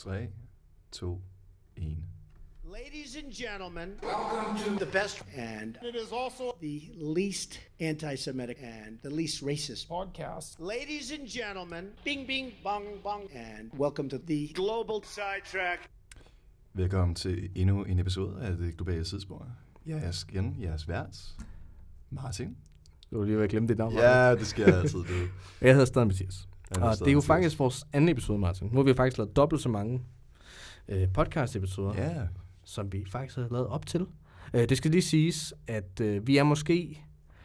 3, 2, 1. Ladies and gentlemen, welcome to the best and it is also the least anti-Semitic and the least racist podcast. Ladies and gentlemen, bing bing bong bong and welcome to the Global Sidetrack. Velkommen til endnu en episode af Det Globale Sidespor. Jeg er igen jeres vært, Martin. Du vil lige være glemt dit navn. Ja, det skal jeg altid do. Jeg hedder stadig Mathias. Og det er jo faktisk vores anden episode, Martin. Nu har vi faktisk lavet dobbelt så mange podcast-episoder, som vi faktisk har lavet op til. Det skal lige siges, at vi er måske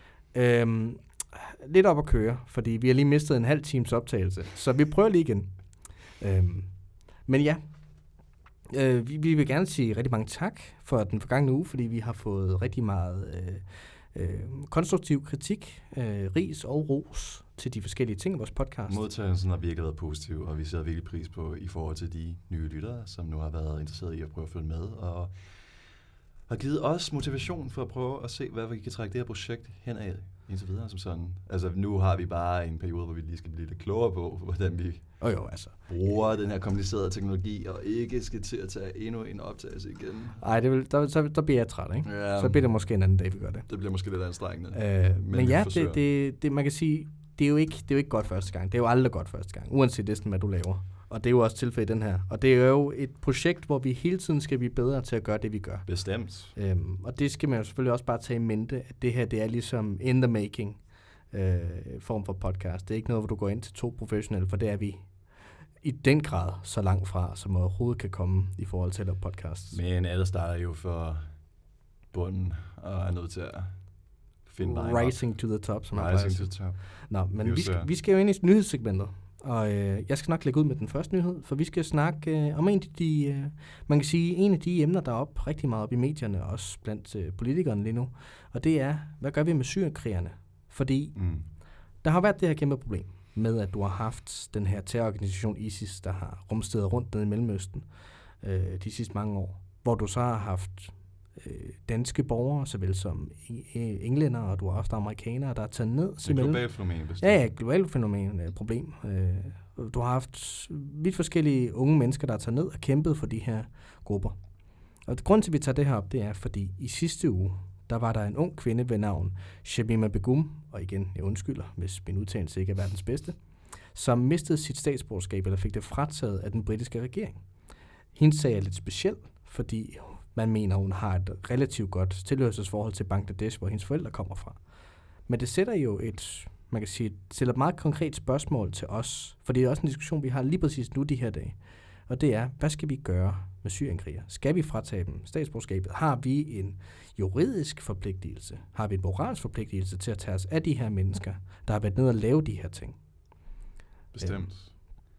lidt op at køre, fordi vi har lige mistet en halv times optagelse. Så vi prøver lige igen. Men ja, vi vil gerne sige rigtig mange tak for den forgangne uge, fordi vi har fået rigtig meget konstruktiv kritik, ris og ros til de forskellige ting i vores podcast. Modtagelsen har virkelig været positiv, og vi sætter virkelig pris på i forhold til de nye lyttere, som nu har været interesseret i at prøve at følge med, og har givet os motivation for at prøve at se, hvad vi kan trække det her projekt henad indtil videre som sådan. Altså nu har vi bare en periode, hvor vi lige skal blive lidt klogere på, hvordan vi bruger den her komplicerede teknologi, og ikke skal til at tage endnu en optagelse igen. Nej, der bliver jeg træt, ikke? Ja. Så bliver det måske en anden dag, vi gør det. Det bliver måske lidt anstrengende. Men ja, det man kan sige, det er jo ikke godt første gang. Det er jo aldrig godt første gang, uanset næsten, hvad du laver. Og det er jo også tilfældet i den her. Og det er jo et projekt, hvor vi hele tiden skal blive bedre til at gøre det, vi gør. Bestemt. Og det skal man jo selvfølgelig også bare tage i mente, at det her, det er ligesom in the making form for podcast. Det er ikke noget, hvor du går ind til 2 professionelle, for det er vi i den grad så langt fra, som overhovedet kan komme i forhold til at lave podcasts. Men alle starter jo for bunden, og er nødt til at finde vejen op. Rising to the top, som Rising to the top. Nå, men vi skal jo ind i nyhedssegmentet. Og jeg skal nok lægge ud med den første nyhed, for vi skal snakke om en af de emner, der er rigtig meget op i medierne, også blandt politikerne lige nu. Og det er, hvad gør vi med syrienskrigerne? Fordi der har været det her kæmpe problem med, at du har haft den her terrororganisation ISIS, der har rumstedet rundt nede i Mellemøsten de sidste mange år. Hvor du så har haft danske borgere, såvel som englænder, og du har haft amerikanere, der er taget ned. Det er et globalt fænomen. Ja, globalt fænomen, problem. Du har haft vidt forskellige unge mennesker, der er taget ned og kæmpet for de her grupper. Og grunden til, at vi tager det her op, det er, fordi i sidste uge, der var der en ung kvinde ved navn Shamima Begum, og igen, jeg undskylder, hvis min udtalelse ikke er verdens bedste, som mistede sit statsborgerskab, eller fik det frataget af den britiske regering. Hendes sag er lidt speciel, fordi man mener, hun har et relativt godt tilhørelsesforhold til Bangladesh, hvor hendes forældre kommer fra. Men det sætter jo stiller et meget konkret spørgsmål til os, for det er også en diskussion, vi har lige præcis nu de her dage. Og det er, hvad skal vi gøre med syrienskrigere? Skal vi fratage dem statsborgerskabet? Har vi en juridisk forpligtelse? Har vi en moralsk forpligtelse til at tage os af de her mennesker, der har været nede og lave de her ting? Bestemt.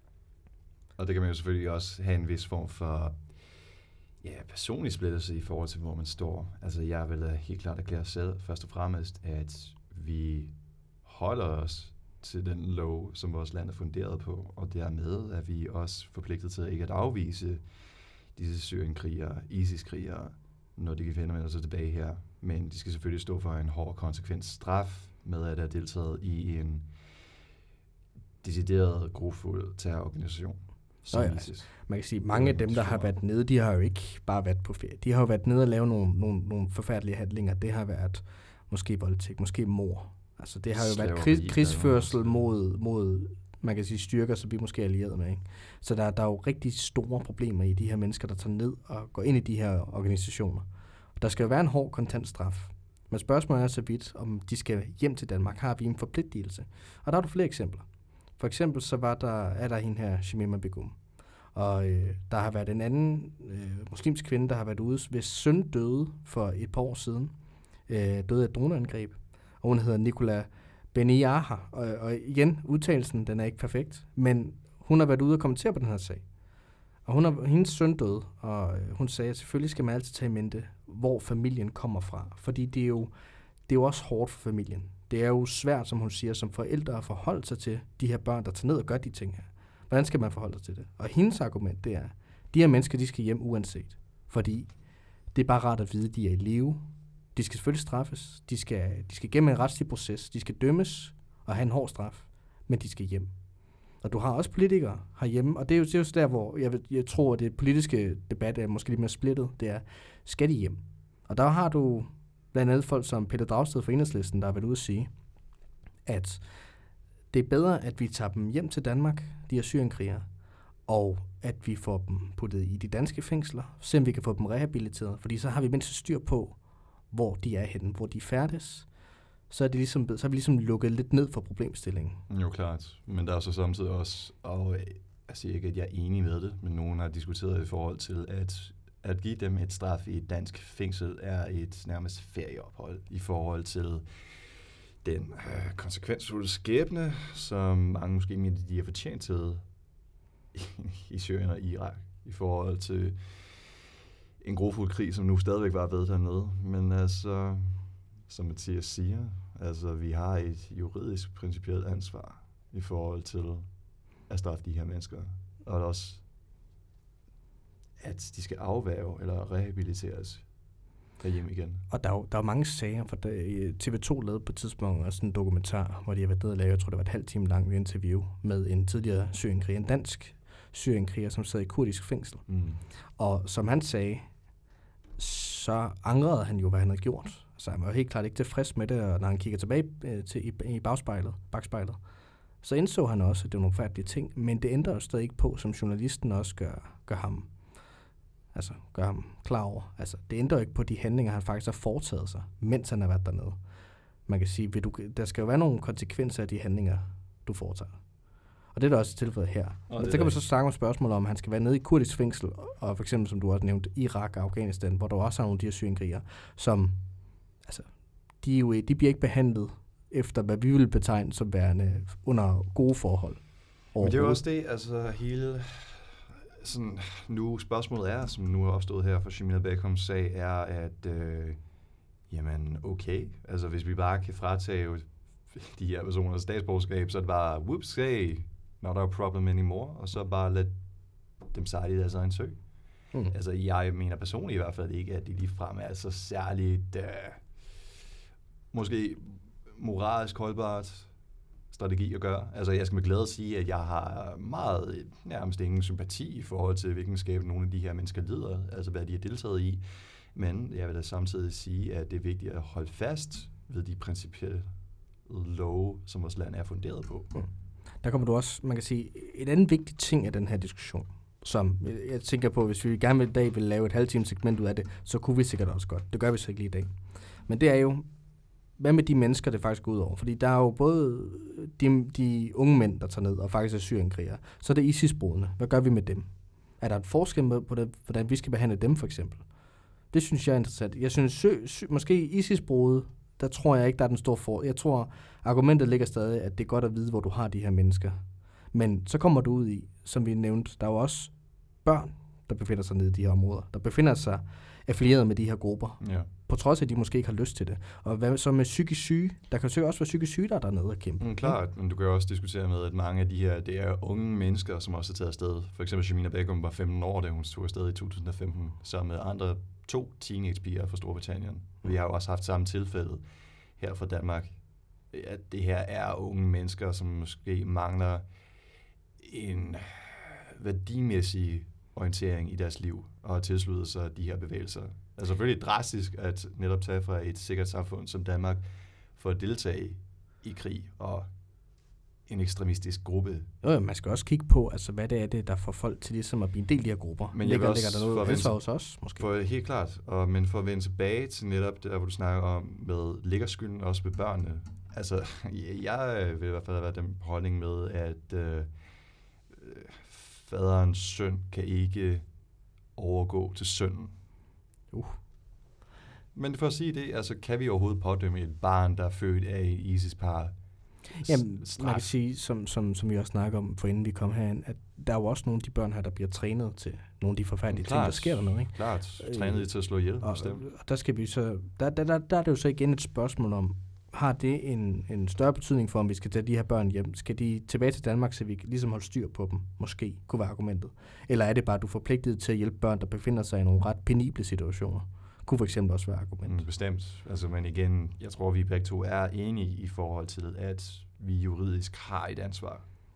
Og det kan man jo selvfølgelig også have en vis form for personlig splittelse i forhold til, hvor man står. Altså, jeg vil helt klart erklære selv, først og fremmest, at vi holder os til den lov, som vores land er funderet på, og dermed er vi også forpligtet til ikke at afvise disse syrienskrigere, ISIS-krigere, når de kan vende sig tilbage her. Men de skal selvfølgelig stå for en hård konsekvent straf med at have deltaget i en decideret grufuld terrororganisation. Man kan sige, mange af dem, der har været nede, de har jo ikke bare været på ferie. De har jo været nede og lave nogle forfærdelige handlinger. Det har været måske voldtægt, måske mord. Altså det har jo været krigsførsel mod man kan sige, styrker, som vi måske er allieret med. Ikke? Så der er jo rigtig store problemer i de her mennesker, der tager ned og går ind i de her organisationer. Der skal jo være en hård kontantstraf. Men spørgsmålet er så vidt, om de skal hjem til Danmark. Har vi en forpligtelse? Og der er du flere eksempler. For eksempel så er der hende her, Shamima Begum. Og der har været en anden muslimsk kvinde, der har været ude, hvis søn døde for et par år siden. Døde af et droneangreb. Og hun hedder Nicola Beniaha. Og igen, udtalelsen, den er ikke perfekt. Men hun har været ude og kommentere på den her sag. Og hendes søn døde, og hun sagde, at selvfølgelig skal man altid tage i mente, hvor familien kommer fra. Fordi det er jo også hårdt for familien. Det er jo svært, som hun siger, som forældre at forholde sig til de her børn, der tager ned og gør de ting her. Hvordan skal man forholde sig til det? Og hendes argument, det er, de her mennesker, de skal hjem uanset. Fordi det er bare rart at vide, at de er i live. De skal selvfølgelig straffes. De skal gennem en retslig proces. De skal dømmes og have en hård straf. Men de skal hjem. Og du har også politikere herhjemme, og det er jo der, hvor jeg tror, at det politiske debat er måske lidt mere splittet. Det er, skal de hjem? Og der har du blandt andet folk som Pelle Dragsted fra Enhedslisten, der har været ude at sige, at det er bedre, at vi tager dem hjem til Danmark, de her syrienkrigere, og at vi får dem puttet i de danske fængsler, se om vi kan få dem rehabiliteret, fordi så har vi mindst styr på, hvor de er henne, hvor de færdes. Så er vi ligesom lukket lidt ned for problemstillingen. Jo, klart. Men der er så samtidig også, og jeg siger ikke, at jeg er enig med det, men nogen har diskuteret i forhold til, at give dem et straf i et dansk fængsel er et nærmest ferieophold i forhold til den konsekvensfulde skæbne, som mange måske mener, de har fortjent til i Syrien og Irak, i forhold til en grofuld krig, som nu stadigvæk var ved dernede. Men altså, som Mathias siger, altså vi har et juridisk principielt ansvar i forhold til at straffe de her mennesker, og også at de skal afværge eller rehabiliteres hjem igen. Og der er jo mange sager, for TV2 lavede på et tidspunkt også en dokumentar, hvor de har været nede og lavet, jeg tror det var et halvt time langt interview med en tidligere syrenkriger, en dansk syrenkriger, som sad i kurdisk fængsel. Og som han sagde, så angrede han jo, hvad han havde gjort. Så han var helt klart ikke tilfreds med det, og når han kigger tilbage i bagspejlet, så indså han også, at det var nogle forfærdelige ting, men det ændrer jo stadig ikke på, som journalisten også gør ham klar over. Altså, det ændrer jo ikke på de handlinger, han faktisk har foretaget sig, mens han har været dernede. Man kan sige, der skal jo være nogle konsekvenser af de handlinger, du foretager. Og det er der også tilfældet her. Så kan man så snakke om spørgsmålet om han skal være nede i kurdisk fængsel, og for eksempel, som du også nævnte, Irak og Afghanistan, hvor der også er nogle af de her syrienkrigere, som, altså, de bliver ikke behandlet efter, hvad vi vil betegne som værende under gode forhold. Men det er jo også det, altså hele sådan, nu spørgsmålet er, som nu er opstået her for Shamila Bekoms sag, er, at jamen okay, altså hvis vi bare kan fratage de her personers statsborgerskab, så er det bare, whoops, hey, not our problem anymore, og så bare lad dem sejle i deres egen sø. Altså jeg mener personligt i hvert fald ikke, at de ligefrem er så særligt måske moralsk holdbart strategi at gøre. Altså jeg skal med glæde sige, at jeg har meget nærmest ingen sympati i forhold til, hvilken skæbne nogle af de her mennesker lider, altså hvad de har deltaget i. Men jeg vil da samtidig sige, at det er vigtigt at holde fast ved de principielle love, som vores land er funderet på. Der kommer du også, man kan sige, et andet vigtigt ting af den her diskussion, som jeg tænker på, hvis vi gerne i dag vil lave et halvtimes segment ud af det, så kunne vi sikkert også godt. Det gør vi så ikke lige i dag. Men det er jo, hvad med de mennesker, det faktisk går ud over? Fordi der er jo både de unge mænd, der tager ned og faktisk er syrienkrigere. Så er det ISIS-brudene. Hvad gør vi med dem? Er der et forskel på det, hvordan vi skal behandle dem, for eksempel? Det synes jeg er interessant. Jeg synes, måske ISIS-brudet, der tror jeg ikke, der er den store Jeg tror, argumentet ligger stadig, at det er godt at vide, hvor du har de her mennesker. Men så kommer du ud i, som vi nævnte, der er jo også børn, der befinder sig nede i de her områder. Der befinder sig affilieret med de her grupper. Ja. På trods af, at de måske ikke har lyst til det. Og hvad så med psykisk syge? Der kan jo også være psykisk syge, der er dernede og kæmpe. Klart, men du kan jo også diskutere med, at mange af de her, det er unge mennesker, som også er taget afsted. For eksempel Shamila Begum var 15 år, da hun tog afsted i 2015, sammen med andre 2 teenagepiger fra Storbritannien. Vi har jo også haft samme tilfælde her fra Danmark, at det her er unge mennesker, som måske mangler en værdimæssig orientering i deres liv, og har tilsluttet sig de her bevægelser. Altså selvfølgelig drastisk at netop tage fra et sikkert samfund som Danmark for at deltage i krig og en ekstremistisk gruppe. Jo, man skal også kigge på, altså hvad det er, der får folk til ligesom at blive en del af de her grupper. Men ligger der noget ansvar hos os, måske? For, helt klart, men for at vende tilbage til netop der, hvor du snakker om, med ligger skylden også ved børnene. Altså, jeg vil i hvert fald have været den holdning med, at faderens søn kan ikke overgå til sønnen. Men for at sige det, altså kan vi overhovedet pådømme et barn, der er født af et ISIS-par? Jamen, man kan sige, som vi også snakker om, for inden vi kom herind, at der er jo også nogle af de børn her, der bliver trænet til nogle af de forfærdelige ting, der sker dernede, ikke? Klart, trænet til at slå ihjel, bestemt. Og der skal vi så, der er det jo så igen et spørgsmål om, har det en større betydning for, om vi skal tage de her børn hjem? Skal de tilbage til Danmark, så vi ligesom holde styr på dem? Måske kunne være argumentet. Eller er det bare, at du er forpligtet til at hjælpe børn, der befinder sig i nogle ret penible situationer? Kunne for eksempel også være argumentet. Bestemt. Altså, men igen, jeg tror, vi begge to er enige i forhold til, at vi juridisk har et ansvar.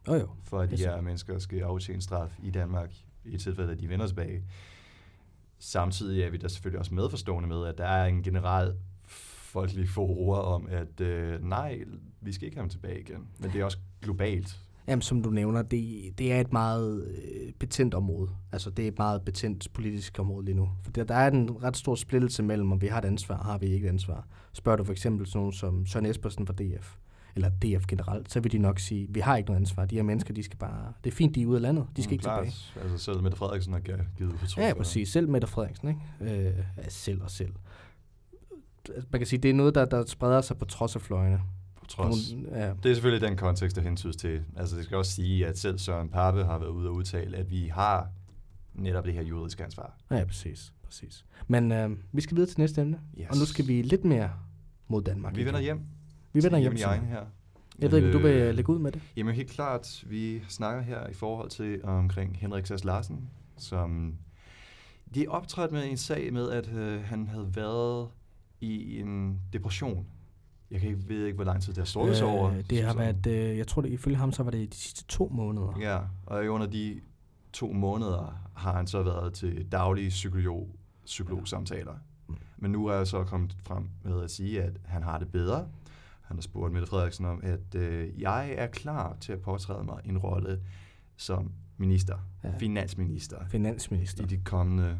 for at de her mennesker skal aftjene straf i Danmark, i tilfælde af, at de vender tilbage. Samtidig er vi der selvfølgelig også medforstående med, at der er en generel folkelig furore om, at nej, vi skal ikke have dem tilbage igen. Men det er også globalt. Jamen, som du nævner, det er et meget betændt område. Altså, det er et meget betændt politisk område lige nu. For der er en ret stor splittelse mellem, om vi har et ansvar, har vi ikke et ansvar. Spørger du for eksempel sådan nogen som Søren Espersen fra DF, eller DF generelt, så vil de nok sige, vi har ikke noget ansvar. De her mennesker, de skal bare... Det er fint, de er ude af landet. De skal ikke tilbage. Altså, selv Mette Frederiksen har givet udtryk. Ja, præcis. Selv Mette Frederiksen, ikke? Selv. Man kan sige, det er noget, der spreder sig på trods af fløjene. Ja. Det er selvfølgelig den kontekst, der hensydes til. Altså, det skal også sige, at selv Søren Pape har været ude og udtale, at vi har netop det her juridiske ansvar. Ja, præcis. Men vi skal videre til næste emne, og nu skal vi lidt mere mod Danmark. Vi vender hjem. Vi vender hjem i egen her. Jeg ved ikke, om du vil lægge ud med det? Jamen helt klart, vi snakker her i forhold til omkring Henrik Sass Larsen, som de optrådte med en sag med, at han havde været i en depression. Ved ikke, hvor lang tid det har stået sig over. Det har været, jeg tror det ifølge ham, så var det de sidste 2 måneder. Ja, og under de 2 måneder har han så været til daglige psykologsamtaler. Men nu er jeg så kommet frem med at sige, at han har det bedre. Han har spurgt Mette Frederiksen om, at jeg er klar til at påtræde mig en rolle som minister, finansminister i de kommende,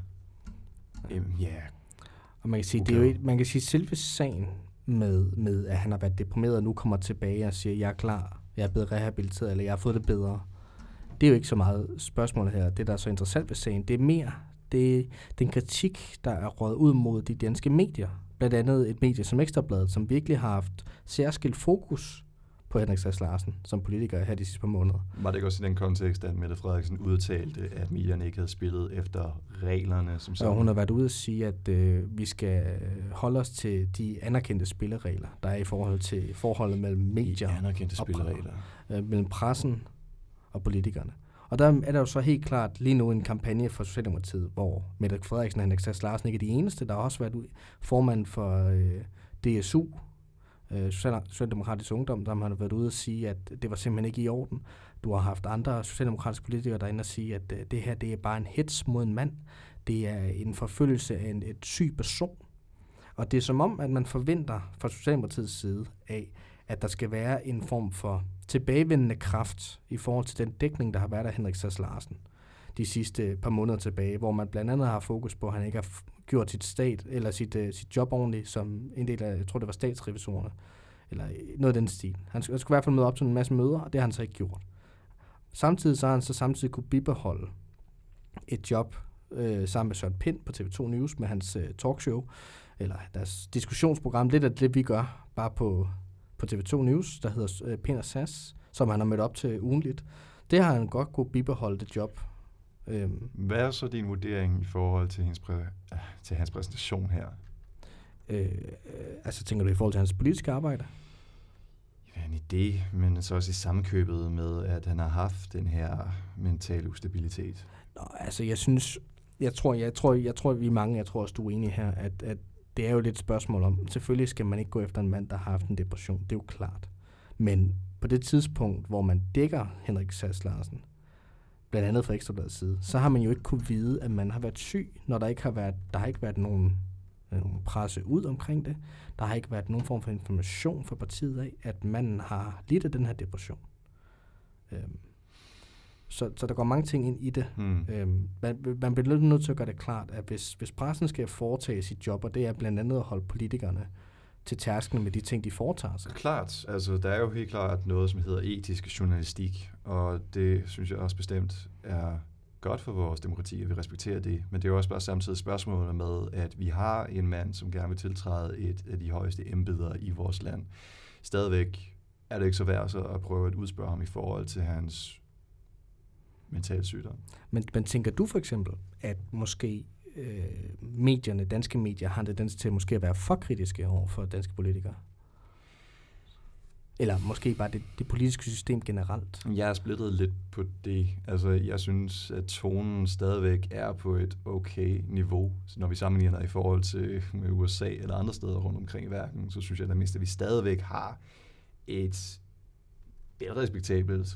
Og man kan sige, det er jo man kan sige selve sagen med, at han har været deprimeret og nu kommer tilbage og siger, jeg er klar, jeg er blevet rehabiliteret, eller jeg har fået det bedre. Det er jo ikke så meget spørgsmålet her. Det, der er så interessant ved sagen, det er mere den kritik, der er røget ud mod de danske medier. Blandt andet et medie som Ekstrabladet, som virkelig har haft særskilt fokus på Henrik Sass Larsen som politiker her de sidste par måneder. Var det ikke også i den kontekst, at Mette Frederiksen udtalte, at medierne ikke havde spillet efter reglerne? Som sådan? Og hun har været ude at sige, at vi skal holde os til de anerkendte spilleregler, der er i forhold til forholdet mellem medier mellem pressen og politikerne. Og der er der jo så helt klart lige nu en kampagne for Socialdemokratiet, hvor Mette Frederiksen og Henrik Sass Larsen ikke er de eneste. Der har også været formand for DSU, Socialdemokratisk Ungdom, der har været ude at sige, at det var simpelthen ikke i orden. Du har haft andre socialdemokratiske politikere, der er inde og sige, at det her det er bare en hets mod en mand. Det er en forfølgelse af et syg person. Og det er som om, at man forventer fra Socialdemokratiets side af, at der skal være en form for tilbagevendende kraft i forhold til den dækning, der har været af Henrik Sass Larsen de sidste par måneder tilbage, hvor man blandt andet har fokus på, at han ikke har gjort sit job ordentligt som en del af, jeg tror det var statsrevisorerne, eller noget af den stil. Han skulle i hvert fald møde op til en masse møder, og det har han så ikke gjort. Samtidig så har han så samtidig kunne bibeholde et job sammen med Søren Pind på TV2 News med hans talkshow, eller deres diskussionsprogram, lidt af det, vi gør, bare på TV2 News, der hedder Pind og Sass, som han har mødt op til ugenligt. Det har han godt kunne bibeholde det job. Hvad er så din vurdering i forhold til hans præsentation her? Altså tænker du i forhold til hans politiske arbejde? Ja, en idé, men så også i sammenkøbet med, at han har haft den her mentale ustabilitet. Nå, altså jeg tror vi er mange, jeg tror også du er enig her, at det er jo lidt et spørgsmål om, selvfølgelig skal man ikke gå efter en mand, der har haft en depression, det er jo klart. Men på det tidspunkt, hvor man dækker Henrik Sass Larsen, blandt andet fra Ekstrabladets side, så har man jo ikke kunne vide, at man har været syg, når der har ikke været nogen presse ud omkring det. Der har ikke været nogen form for information fra partiet af, at manden har lidt af den her depression. Så der går mange ting ind i det. Man bliver lidt nødt til at gøre det klart, at hvis pressen skal foretage sit job, og det er blandt andet at holde politikerne til tærsklen med de ting, de foretager sig. Klart. Altså, der er jo helt klart noget, som hedder etisk journalistik, og det synes jeg også bestemt er godt for vores demokrati, at vi respekterer det. Men det er jo også bare samtidig spørgsmålet med, at vi har en mand, som gerne vil tiltræde et af de højeste embeder i vores land. Stadigvæk er det ikke så værd at prøve at udspørge ham i forhold til hans mental sygdom. Men tænker du for eksempel, at måske danske medier, har en tendens til måske at være for kritiske over for danske politikere? Eller måske bare det politiske system generelt? Jeg er splittet lidt på det. Altså, jeg synes, at tonen stadigvæk er på et okay niveau. Så når vi sammenligner i forhold til med USA eller andre steder rundt omkring i verden, så synes jeg at vi stadigvæk har et velrespektabelt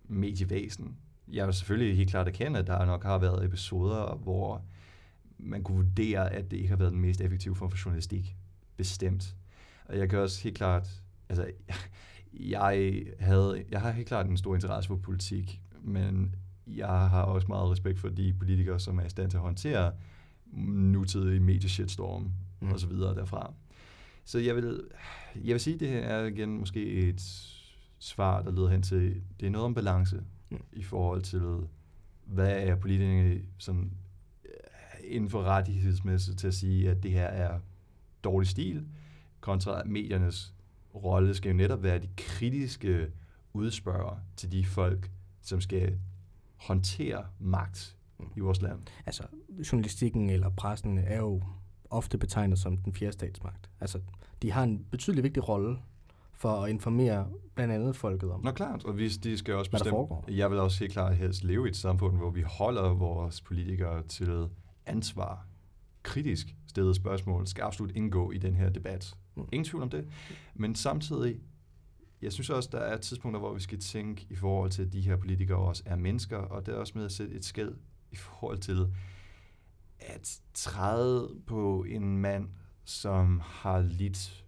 medievæsen. Jeg vil selvfølgelig helt klart erkende, at der nok har været episoder, hvor man kunne vurdere, at det ikke har været den mest effektive form for journalistik. Bestemt. Og jeg kan også helt klart, altså, jeg har helt klart en stor interesse for politik, men jeg har også meget respekt for de politikere, som er i stand til at håndtere nutidig medieshitstorm og så videre derfra. Så jeg vil sige, at det her er igen måske et svar, der leder hen til, det er noget om balance i forhold til, hvad er politikerne sådan, inden for rettighedsmæssigt til at sige, at det her er dårlig stil, kontra mediernes rolle skal jo netop være de kritiske udspørger til de folk, som skal håndtere magt i vores land. Altså, journalistikken eller pressen er jo ofte betegnet som den fjerde statsmagt. Altså, de har en betydelig vigtig rolle for at informere blandt andet folket om. Nå klart, og hvis de skal også bestemme. Hvad der foregår. Jeg vil også helt klart helst leve i et samfund, hvor vi holder vores politikere til ansvar. Kritisk stillet spørgsmål skal absolut indgå i den her debat. Ingen tvivl om det. Men samtidig, jeg synes også, der er tidspunkter, hvor vi skal tænke i forhold til, at de her politikere også er mennesker, og det er også med at sætte et skel i forhold til at træde på en mand, som har lidt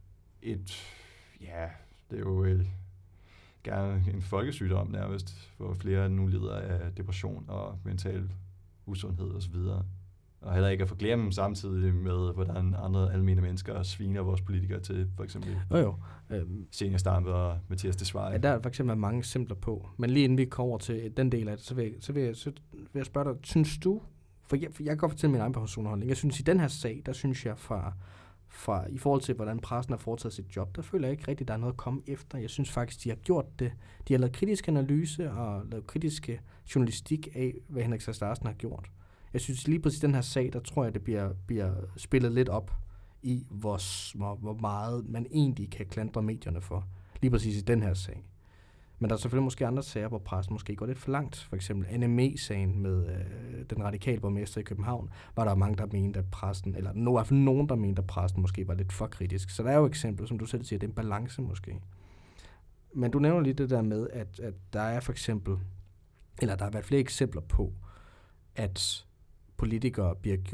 det er jo gerne en folkesygdom nærmest, hvor flere nu lider af depression og mental usundhed osv. Og heller ikke at forglemme dem samtidig med, hvordan andre almindelige mennesker sviner vores politikere til, for eksempel Zenia Stampe og Mathias Tesfaye. Ja, der er for eksempel mange eksempler på. Men lige inden vi kommer over til den del af det, så vil jeg spørge dig, synes du, for jeg kan godt fortælle min egen personlige holdning, jeg synes i den her sag, der synes jeg fra i forhold til, hvordan pressen har foretaget sit job, der føler jeg ikke rigtigt, der er noget at komme efter. Jeg synes faktisk, de har gjort det. De har lavet kritisk analyse og lavet kritiske journalistik af, hvad Henrik Sass Larsen har gjort. Jeg synes lige præcis den her sag, der tror jeg, det bliver spillet lidt op i, hvor meget man egentlig kan klandre medierne for. Lige præcis i den her sag. Men der er selvfølgelig måske andre sager, hvor pressen måske går lidt for langt. For eksempel NME-sagen med den radikale borgmester i København, var der mange, der mente, at pressen, eller i hvert fald nogen, der mente, at pressen måske var lidt for kritisk. Så der er jo eksempler, som du selv siger, det er en balance måske. Men du nævner lige det der med, at der er for eksempel, eller der har været flere eksempler på, at politikere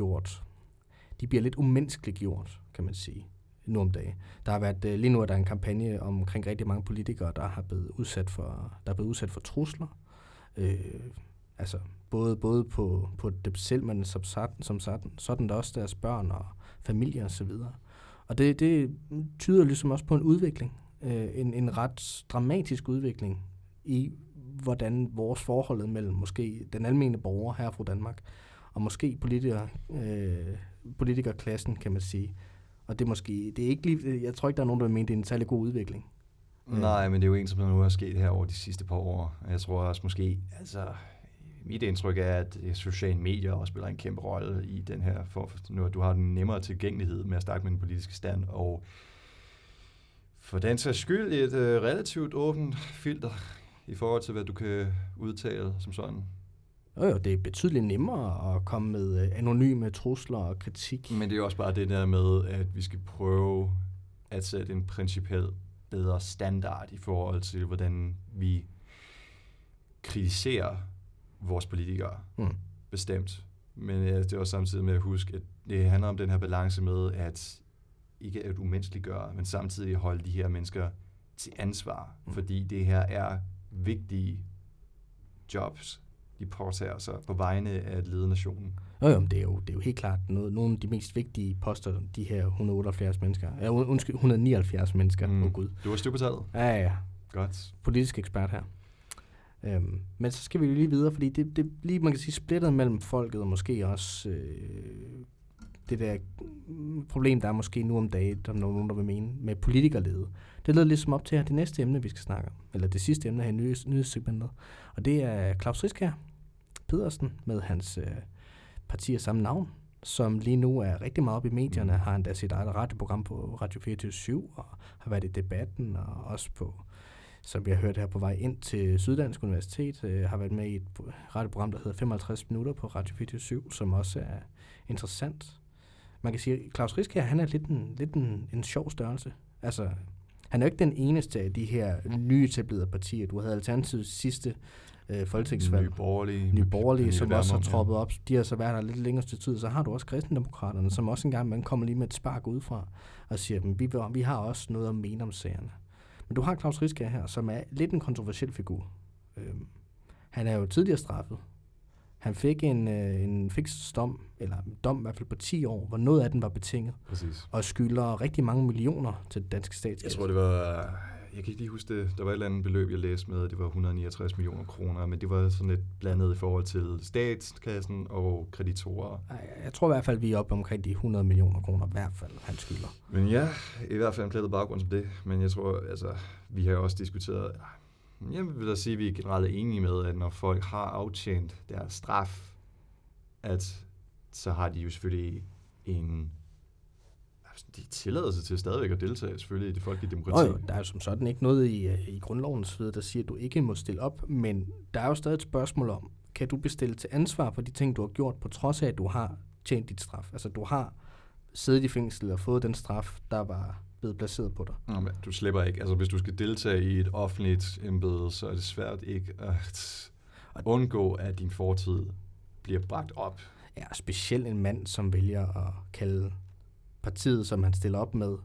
de bliver lidt umenneskeligt gjort, kan man sige, nu om dagen. Der har været, lige nu er der en kampagne omkring rigtig mange politikere, der er blevet udsat for trusler. Altså både på dem selv, men som sådan der også deres børn og familier og så videre. Og det tyder ligesom også på en udvikling, en ret dramatisk udvikling i, hvordan vores forhold mellem måske den almene borger her fra Danmark, og måske politikerklassen, kan man sige. Og det er ikke lige, jeg tror ikke, der er nogen, der mener, det er en særlig god udvikling. Nej, men det er jo en, som nu har sket her over de sidste par år. Jeg tror også måske, mit indtryk er, at sociale medier også spiller en kæmpe rolle i den her form, nu at du har den nemmere tilgængelighed med at snakke med den politiske stand, og for den sags skyld et relativt åbent filter i forhold til, hvad du kan udtale som sådan. Jo, det er betydeligt nemmere at komme med anonyme trusler og kritik. Men det er jo også bare det der med, at vi skal prøve at sætte en principiel bedre standard i forhold til, hvordan vi kritiserer vores politikere. Bestemt. Men det er også samtidig med at huske, at det handler om den her balance med, at ikke at umenneskeligøre, men samtidig holde de her mennesker til ansvar. Fordi det her er vigtige jobs, de påtager sig på vegne af at lede nationen. Jo, det er jo helt klart nogle af de mest vigtige poster, de her 178 mennesker. 179 mennesker, Gud. Du var styr på tallet? Ja. Godt. Politisk ekspert her. Men så skal vi lige videre, fordi det lige, man kan sige, splittet mellem folket, og måske også det der problem, der er måske nu om dagen, der er nogen, der vil mene, med politikerlede. Det leder ligesom op til her det næste emne, vi skal snakke om, eller det sidste emne her i nyhedssegmentet, og det er Klaus Riskær Pedersen med hans parti af samme navn, som lige nu er rigtig meget op i medierne, har endda sit eget radioprogram på Radio 24/7, og har været i debatten, og også på, som vi har hørt her på vej ind til Syddansk Universitet, har været med i et radioprogram, der hedder 55 minutter på Radio 24/7, som også er interessant. Man kan sige, at Klaus Riskær, han er lidt en sjov størrelse. Altså, han er jo ikke den eneste af de her nyetablerede partier. Du havde Alternativets sidste folketingsvalg. Nye Borgerlige, som også har troppet op. De har så været der lidt længere til tid. Så har du også Kristendemokraterne, som også engang man kommer lige med et spark udefra og siger, vi har også noget at mene om sagerne. Men du har Klaus Riskær her, som er lidt en kontroversiel figur. Han er jo tidligere straffet. Han fik en fiksdom, eller en dom i hvert fald på 10 år, hvor noget af den var betinget. Præcis. Og skylder rigtig mange millioner til det danske statskasse. Jeg tror, det var... Jeg kan ikke lige huske det. Der var et eller andet beløb, jeg læste med. Det var 169 millioner kroner, men det var sådan lidt blandet i forhold til statskassen og kreditorer. Jeg tror i hvert fald, vi er oppe omkring de 100 millioner kroner i hvert fald, han skylder. Men ja, i hvert fald en plettet baggrund som det. Men jeg tror, altså, vi har også diskuteret... Jeg vil da sige, at vi er generelt enige med, at når folk har aftjent deres straf, at så har de jo selvfølgelig de tilladelse til stadigvæk at deltage selvfølgelig i det folkelige demokrati. Der er jo som sådan ikke noget i grundlovens side, der siger, at du ikke må stille op, men der er jo stadig et spørgsmål om, kan du bestille til ansvar for de ting, du har gjort, på trods af, at du har tjent dit straf? Altså, du har siddet i fængsel og fået den straf, der var blevet placeret på dig. Nå, men du slipper ikke. Altså, hvis du skal deltage i et offentligt embede, så er det svært ikke at undgå, at din fortid bliver bragt op. Ja, specielt en mand, som vælger at kalde partiet, som han stiller op med,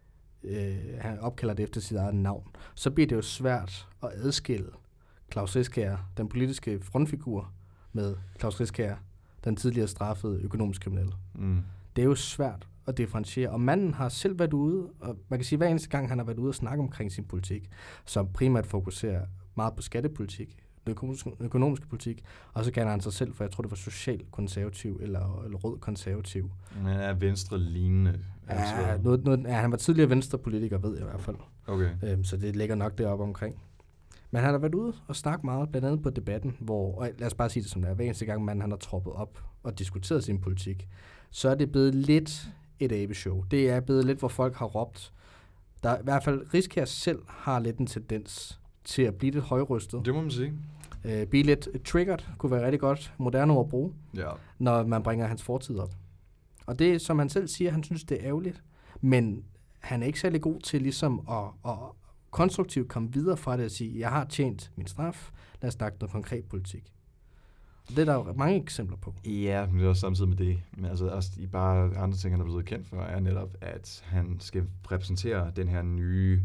han opkalder det efter sit eget navn, så bliver det jo svært at adskille Klaus Riskær, den politiske frontfigur, med Klaus Riskær, den tidligere straffede økonomisk kriminelle. Det er jo svært at differentiere, og manden har selv været ude, og man kan sige, hver eneste gang han har været ude og snakke omkring sin politik, som primært fokuserer meget på skattepolitik, økonomiske politik, og så kalder han sig selv for, jeg tror det var socialkonservativ eller rød konservativ. Men han er venstre-lignende. Han var tidligere venstrepolitiker, ved jeg i hvert fald. Okay. Så det ligger nok deroppe omkring. Men han har været ude og snakket meget, blandt andet på debatten, hvor, og lad os bare sige det som det er, hver eneste gang manden han har troppet op og diskuteret sin politik, så er det blevet lidt et abeshow. Det er blevet lidt, hvor folk har råbt. Der i hvert fald Riskær selv har lidt en tendens til at blive lidt højrystet. Det må man sige. Blive lidt triggered, kunne være rigtig godt moderne ord at bruge, når man bringer hans fortid op. Og det, som han selv siger, han synes, det er ærgerligt, men han er ikke særlig god til ligesom at konstruktivt komme videre fra det og sige, jeg har tjent min straf, lad os snakke noget konkret politik. Det er der jo mange eksempler på. Ja, men det er også samtidig med det. Men altså også de bare andre ting, han er blevet kendt for, er netop, at han skal repræsentere den her nye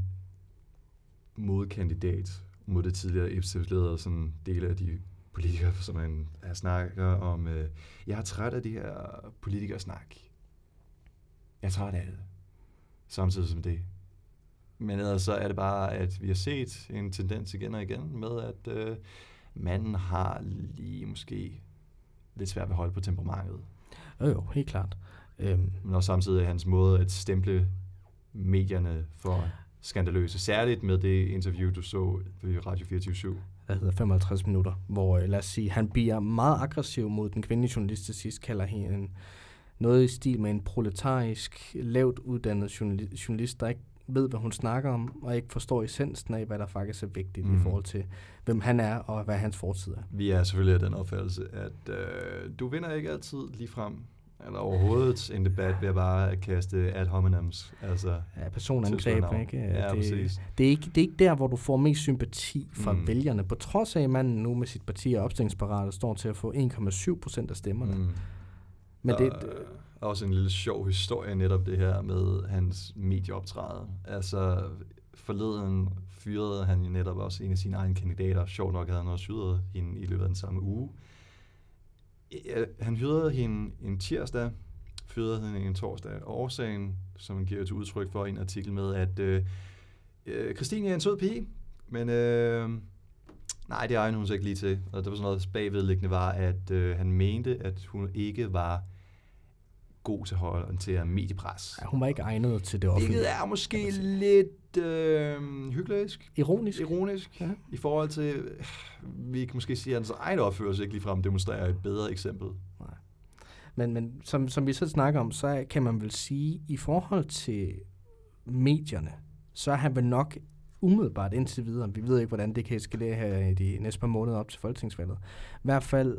modkandidat mod det tidligere etablerede sådan dele af de politikere, som man snakker om. Jeg er træt af de her politikersnak. Jeg er træt af det. Samtidig som det. Men ellers så er det bare, at vi har set en tendens igen og igen med, at manden har lige måske lidt svært ved at holde på temperamentet. Jo, helt klart. Men også samtidig er hans måde at stemple medierne for skandaløse. Særligt med det interview, du så på Radio 24/7. Der hedder 55 minutter, hvor lad os sige, han bliver meget aggressiv mod den kvindelige journalist til sidst, kalder hende noget i stil med en proletarisk, lavt uddannet journalist, der ikke ved, hvad hun snakker om, og ikke forstår essensen af, hvad der faktisk er vigtigt i forhold til, hvem han er, og hvad hans fortid er. Vi er selvfølgelig af den opfattelse, at du vinder ikke altid lige frem, eller overhovedet en debat ved at bare kaste ad hominems. Altså, personangreb, ikke? Ja, det er ikke der, hvor du får mest sympati fra vælgerne, på trods af, at manden nu med sit parti og opstillingsparat står til at få 1,7% af stemmerne. Men det også en lille sjov historie netop det her med hans medieoptræden. Altså forleden fyrede han jo netop også en af sine egne kandidater. Sjovt nok havde han også hyret hende i løbet af den samme uge. Han hyrede hende en tirsdag, fyrede hende en torsdag. Og årsagen, som han giver til udtryk for i en artikel med, at Christine er en sød pige, men nej, det egnede hun sig ikke lige til. Og det var sådan noget bagvedliggende var, at han mente, at hun ikke var god til at håndtere mediepres. Ja, hun var ikke egnet til det offentlige. Hvilket er måske lidt hyklerisk. Ironisk. Ja. I forhold til, vi kan måske sige, at hans egen opførsel ikke ligefrem demonstrerer et bedre eksempel. Nej. Men som vi så snakker om, så kan man vel sige, i forhold til medierne, så er han vel nok umiddelbart indtil videre. Vi ved ikke, hvordan det kan eskalere her i de næste par måneder op til folketingsvalget. I hvert fald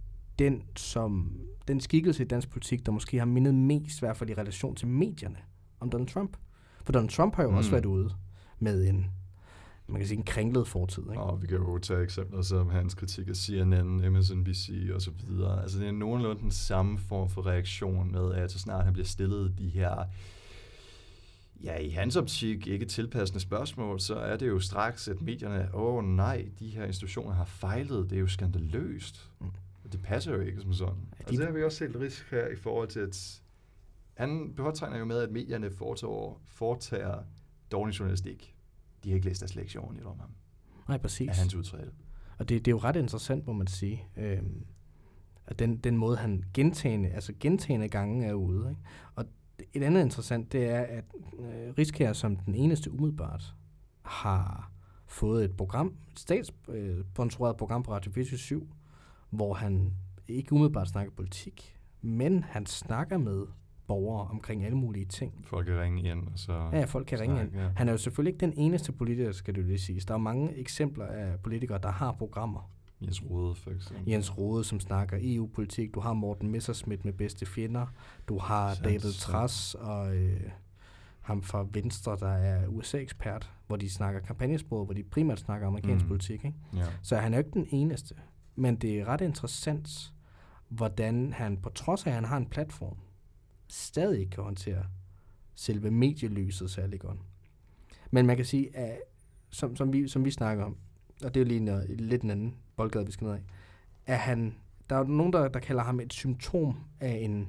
den skikkelse i dansk politik, der måske har mindet mest, i hvert fald i relation til medierne, om Donald Trump. For Donald Trump har jo også været ude med man kan sige, en kringlet fortid. Ikke? Og vi kan jo tage eksempler som hans kritik af CNN, MSNBC og så videre. Altså det er nogenlunde den samme form for reaktion med, at så snart han bliver stillet de her, ja, i hans optik ikke tilpassende spørgsmål, så er det jo straks, at medierne, nej, de her institutioner har fejlet, det er jo skandaløst. Og det passer jo ikke som sådan. Og det har vi også set risk her i forhold til, at han påtegner jo med, at medierne foretager dårlig journalistik. De har ikke læst deres lektion i om ham. Nej, præcis. Af hans udtræde. Og det er jo ret interessant, må man sige, at den måde, han gentagende gange er ude. Ikke? Og et andet interessant, det er, at Riskær som den eneste umiddelbart har fået et statssponsoreret program på Radio 24/7, hvor han ikke umiddelbart snakker politik, men han snakker med borgere omkring alle mulige ting. Folk kan ringe ind. Og så ja, folk kan ringe ind. Ja. Han er jo selvfølgelig ikke den eneste politiker, skal det jo lige sige. Der er mange eksempler af politikere, der har programmer. Jens Rohde, for eksempel. Jens Rohde, som snakker EU-politik. Du har Morten Messerschmidt med Bedste Fjender. Du har David Trads og ham fra Venstre, der er USA-ekspert, hvor de snakker kampagnesprog, hvor de primært snakker amerikansk politik. Ikke? Ja. Så han er jo ikke den eneste. Men det er ret interessant, hvordan han, på trods af, at han har en platform, stadig ikke kan håndtere selve medielyset særlig godt. Men man kan sige, at som vi snakker om, og det er jo lige lidt en anden boldgade, vi skal ned af, der er nogen, der kalder ham et symptom af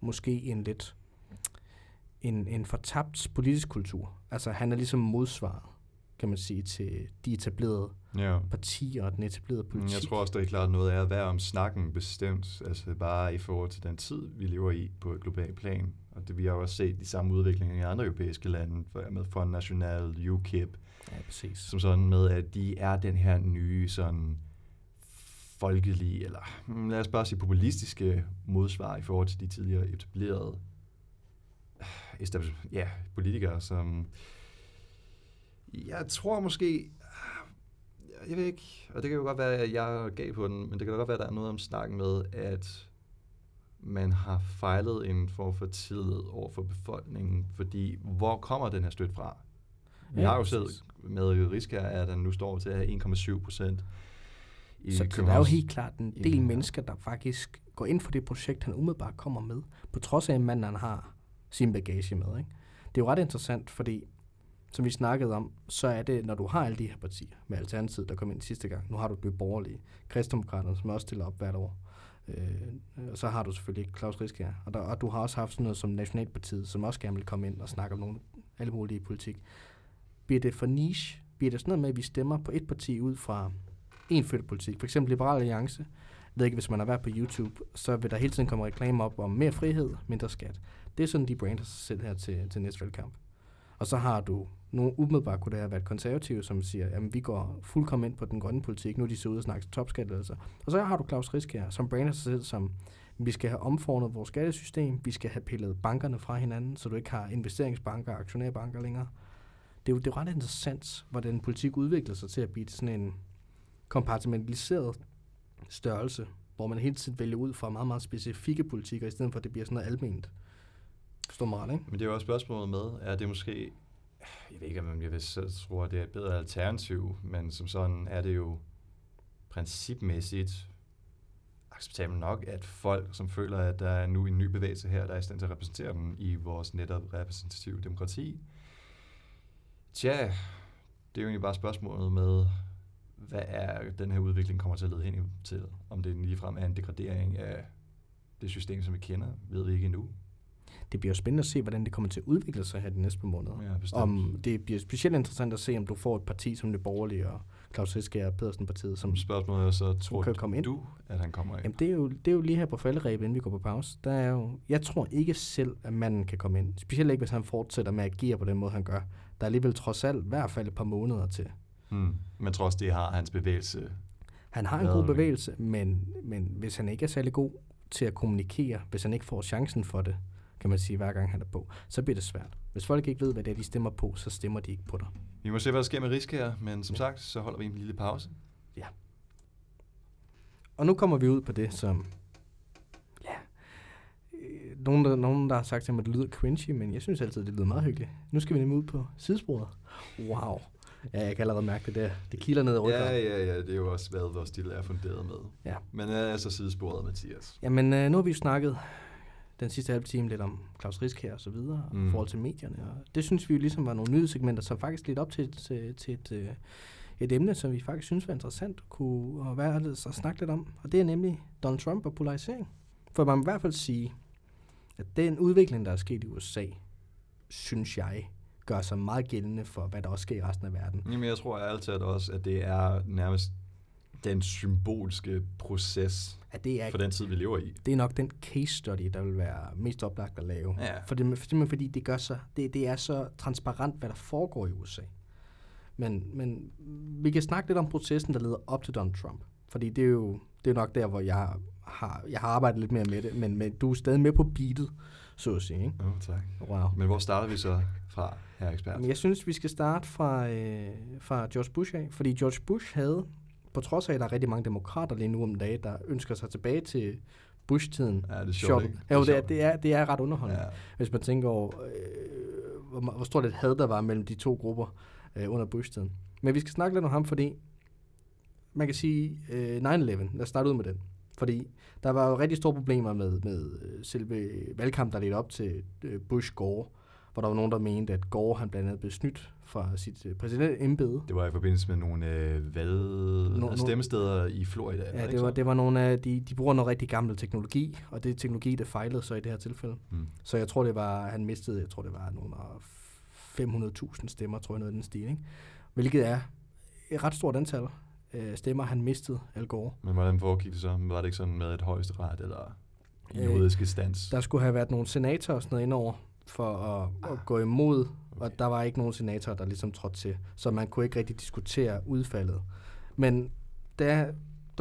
en fortabt politisk kultur. Altså han er ligesom modsvaret, kan man sige, til de etablerede partier og den etablerede politik. Jeg tror også, der er klart noget af at være om snakken bestemt, altså bare i forhold til den tid, vi lever i på et globalt plan. Og det, vi har også set de samme udviklinger i andre europæiske lande, med Front National, UKIP, som sådan med, at de er den her nye sådan folkelige, eller lad os bare sige populistiske modsvar i forhold til de tidligere etablerede politikere, som jeg tror måske, jeg ved ikke, og det kan jo godt være, at jeg er gal på den, men det kan godt være, at der er noget om snakken med, at man har fejlet en form for tillid over for befolkningen, fordi hvor kommer den her støtte fra? Vi har jo set med Riskær, at den nu står til at have 1,7% i så der er jo helt klart en del mennesker, der faktisk går ind for det projekt, han umiddelbart kommer med, på trods af, at manden han har sin bagage med. Ikke? Det er jo ret interessant, fordi som vi snakkede om, så er det, når du har alle de her partier med Alternativet, der kom ind sidste gang. Nu har du det borgerlige, Kristendemokraterne, som også stiller op hvert år. Og så har du selvfølgelig Claus Riskær. Og du har også haft sådan noget som Nationalpartiet, som også gerne vil komme ind og snakke om alle mulige politik. Bliver det for niche? Bliver det sådan noget med, at vi stemmer på et parti ud fra en politik? For eksempel Liberal Alliance. Jeg ved ikke, hvis man har været på YouTube, så vil der hele tiden komme reklamer op om mere frihed, mindre skat. Det er sådan, de brander sig selv her til næste valgkamp. Og så har du nogle umiddelbart kunne det have været konservative, som siger, jamen vi går fuldkommen ind på den grønne politik, nu er de så ude og snakke topskattelettelser. Og så har du Claus Riskær, som brander sig selv som, vi skal have omformet vores skattesystem, vi skal have pillet bankerne fra hinanden, så du ikke har investeringsbanker og aktionærbanker længere. Det er jo ret interessant, hvordan politik udvikler sig til at blive sådan en kompartimentaliseret størrelse, hvor man hele tiden vælger ud fra meget, meget specifikke politikker, i stedet for at det bliver sådan noget alment. Forstår mig ret, ikke? Men det er jo også spørgsmålet med, er det måske, jeg ved ikke, om jeg vil selv tro, at det er et bedre alternativ, men som sådan er det jo principmæssigt acceptabelt nok, at folk, som føler, at der er nu en ny bevægelse her, der er i stand til at repræsentere dem i vores netop repræsentative demokrati. Tja, det er jo egentlig bare spørgsmålet med, hvad er den her udvikling kommer til at lede hen til. Om det ligefrem er en degradering af det system, som vi kender, ved vi ikke endnu. Det bliver jo spændende at se, hvordan det kommer til at udvikle sig her de næste par måneder. Ja, bestemt. Om det bliver specielt interessant at se, om du får et parti som det borgerlige og Claus Riskær og Pedersen-partiet, som spørgsmålet er så, tror komme du, at han kommer ind? Jamen, det er jo lige her på falderæbet, inden vi går på pause. Der er jo, jeg tror ikke selv, at manden kan komme ind. Specielt ikke, hvis han fortsætter med at agere på den måde, han gør. Der er alligevel trods alt i hvert fald et par måneder til. Men trods det har hans bevægelse. Han har en god bevægelse, men hvis han ikke er særlig god til at kommunikere, hvis han ikke får chancen for det, kan man sige, hver gang han er på, så bliver det svært. Hvis folk ikke ved, hvad det er, de stemmer på, så stemmer de ikke på dig. Vi må se, hvad der sker med Riskær, men som sagt, så holder vi en lille pause. Ja. Og nu kommer vi ud på det, som nogen der har sagt til mig, at det lyder cringy, men jeg synes altid, det lyder meget hyggeligt. Nu skal vi nemlig ud på sidesporet. Wow. Ja, jeg kan allerede mærke det der. Det kilder ned i ryggen. Ja, det er jo også, hvad vores stil er funderet med. Ja. Men altså sidesporet, Mathias. Jamen, nu har vi jo snakket den sidste halve time lidt om Klaus Riskær og så videre, i forhold til medierne. Og det synes vi jo ligesom var nogle nyhedssegmenter, som faktisk lidt op til et emne, som vi faktisk synes var interessant kunne være at snakke lidt om. Og det er nemlig Donald Trump og polarisering. For man må i hvert fald sige, at den udvikling, der er sket i USA, synes jeg, gør sig meget gældende for, hvad der også sker i resten af verden. Jamen, jeg tror altid også, at det er nærmest den symbolske proces for den tid, vi lever i. Det er nok den case study, der vil være mest oplagt at lave. Ja. Simpelthen fordi det gør sig, det er så transparent, hvad der foregår i USA. Men vi kan snakke lidt om processen, der leder op til Donald Trump. Fordi det er jo nok der, hvor jeg har arbejdet lidt mere med det, men du er stadig med på beatet, så at sige. Ikke? Tak. Wow. Men hvor starter vi så fra, herre ekspert? Men jeg synes, vi skal starte fra George Bush af, fordi George Bush havde, på trods af, at der er rigtig mange demokrater lige nu om dagen, der ønsker sig tilbage til Bush-tiden. Ja, det er sjovt, ikke? Det er ret underholdende, hvis man tænker over, hvor stort et had der var mellem de to grupper under Bush-tiden. Men vi skal snakke lidt om ham, fordi man kan sige 9/11, lad os starte ud med den. Fordi der var jo rigtig store problemer med selve valgkampen, der ledte op til Bush-Gore, hvor der var nogen, der mente, at Gore han blandt andet blev snydt fra sit præsidentembede. Det var i forbindelse med nogle stemmesteder i Florida. Ja, det var nogle af, de bruger noget rigtig gammel teknologi, og det er teknologi, der fejlede så i det her tilfælde. Så jeg tror, han mistede, nogle 500.000 stemmer, tror jeg, noget af den stil, ikke? Hvilket er et ret stort antal stemmer, han mistede, Al Gore. Men hvordan foregik det så? Var det ikke sådan med et højesteret eller en juridisk instans? Der skulle have været nogle senatorer og sådan noget indover for at gå imod, og der var ikke nogen senatorer, der ligesom trådte til, så man kunne ikke rigtig diskutere udfaldet. Men da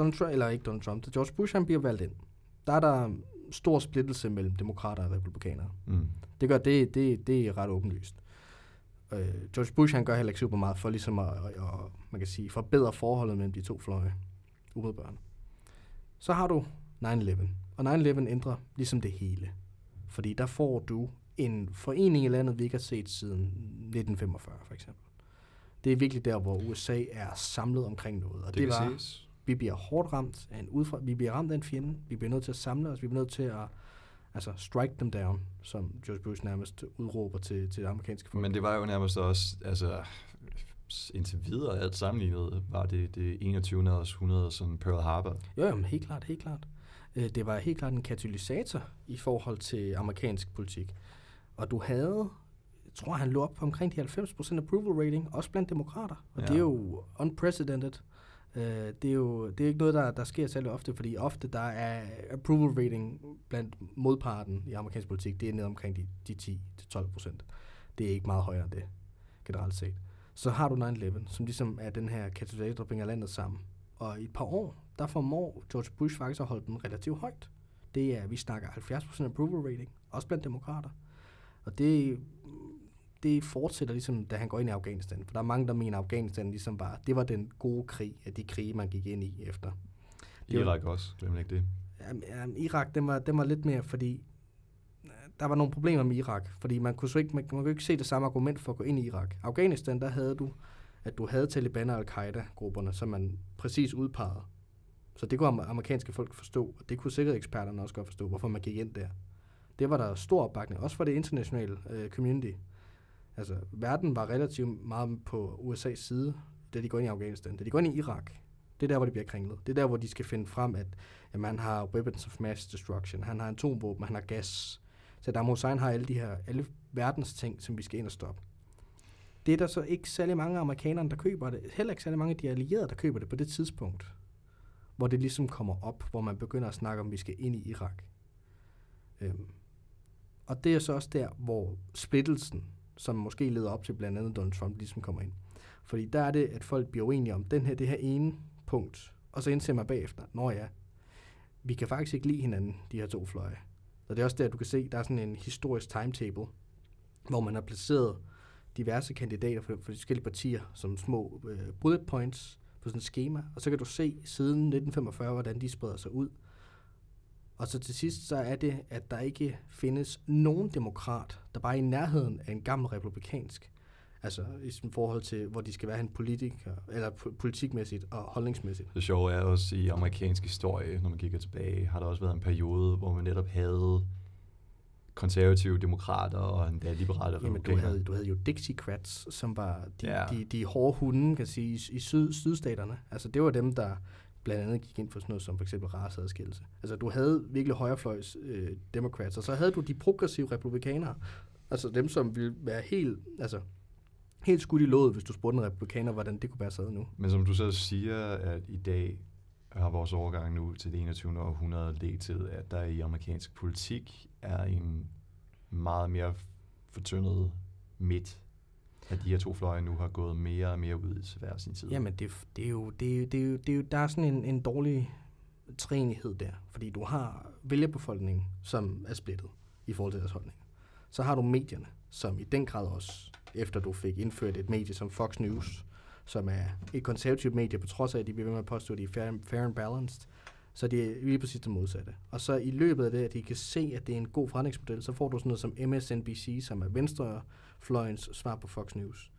George Bush han bliver valgt ind, der er der stor splittelse mellem demokrater og republikanere. Det gør det er ret åbenlyst. George Bush han gør heller ikke super meget for ligesom at man kan sige, forbedre forholdet mellem de to fløje umiddelbart. Så har du 9/11, og 9/11 ændrer ligesom det hele. Fordi der får du en forening i landet, vi ikke har set siden 1945 for eksempel. Det er virkelig der, hvor USA er samlet omkring noget. Og det var, vi bliver hårdt ramt af vi bliver ramt af en fjende, vi bliver nødt til at samle os, vi bliver nødt til at strike them down, som George Bush nærmest udråber til det amerikanske folk. Men det var jo nærmest også, indtil videre alt sammenlignet, var det 21. århundrede sådan Pearl Harbor. Jo, men helt klart. Det var helt klart en katalysator i forhold til amerikansk politik. Og du havde, jeg tror han lå op på omkring de 90% approval rating, også blandt demokrater. Og det er jo unprecedented. Det er ikke noget, der sker særlig ofte, fordi ofte der er approval rating blandt modparten i amerikansk politik, det er ned omkring de 10-12%. Det er ikke meget højere end det, generelt set. Så har du 9/11, som ligesom er den her katalysator, der bringer landet sammen. Og i et par år, der formår George Bush faktisk at holde den relativt højt. Det er, vi snakker 70% approval rating, også blandt demokrater. Og det fortsætter ligesom, da han går ind i Afghanistan. For der er mange, der mener, at Afghanistan ligesom det var den gode krig, af de krige, man gik ind i efter. Irak også, glem ikke det. Irak, den var lidt mere, fordi der var nogle problemer med Irak. Fordi man kunne ikke se det samme argument for at gå ind i Irak. Afghanistan, der havde du havde Taliban og Al-Qaida-grupperne, som man præcis udpegede. Så det kunne amerikanske folk forstå, og det kunne sikkerhedseksperterne også godt forstå, hvorfor man gik ind der. Det var der stor opbakning, også for det internationale community. Altså, verden var relativt meget på USA's side, da de går ind i Afghanistan. Da de går ind i Irak, det er der, hvor det bliver kringlet. Det er der, hvor de skal finde frem, at han har weapons of mass destruction, han har atomvåben, han har gas. Saddam Hussein har alle verdens ting, som vi skal ind og stoppe. Det er der så ikke særlig mange amerikanere, der køber det. Heller ikke særlig mange af de allierede, der køber det på det tidspunkt, hvor det ligesom kommer op, hvor man begynder at snakke om, at vi skal ind i Irak. Og det er så også der, hvor splittelsen, som måske leder op til blandt andet Donald Trump, ligesom kommer ind. Fordi der er det, at folk bliver uenige om det her ene punkt, og så indser man bagefter, vi kan faktisk ikke lide hinanden, de her to fløje. Og det er også der, du kan se, der er sådan en historisk timetable, hvor man har placeret diverse kandidater for forskellige partier som små bullet points på sådan et schema, og så kan du se siden 1945, hvordan de spreder sig ud. Og så til sidst, så er det, at der ikke findes nogen demokrat, der bare er i nærheden af en gammel republikansk Altså i forhold til, hvor de skal være en politiker, eller politikmæssigt og holdningsmæssigt. Det sjove er også i amerikansk historie, når man kigger tilbage, har der også været en periode, hvor man netop havde konservative demokrater og endda liberale republikanere. Jamen, du havde jo Dixiecrats, som var de hårde hunde, kan sige, i sydstaterne. Altså det var dem, der blandt andet gik ind for sådan noget som for eksempel raceadskillelse. Altså du havde virkelig højrefløjs Democrats, og så havde du de progressive republikanere, altså dem, som ville være helt skudt i låget, hvis du spurgte en republikaner, hvordan det kunne være sad nu. Men som du så siger, at i dag har vores overgang nu til det 21. århundrede ledt til, at der i amerikansk politik er en meget mere fortyndet midt, at de her to fløje nu har gået mere og mere ud til hver sin side. Jamen, det er jo, der er sådan en dårlig træenighed der, fordi du har vælgerbefolkningen, som er splittet i forhold til deres holdning. Så har du medierne, som i den grad også, efter du fik indført et medie som Fox News, som er et konservativt medie, på trods af, at de bliver ved med at påstå, at de er fair and balanced, så det er lige præcis det modsatte. Og så i løbet af det, at de kan se, at det er en god forretningsmodel, så får du sådan noget som MSNBC, som er venstrefløjens svar på Fox News.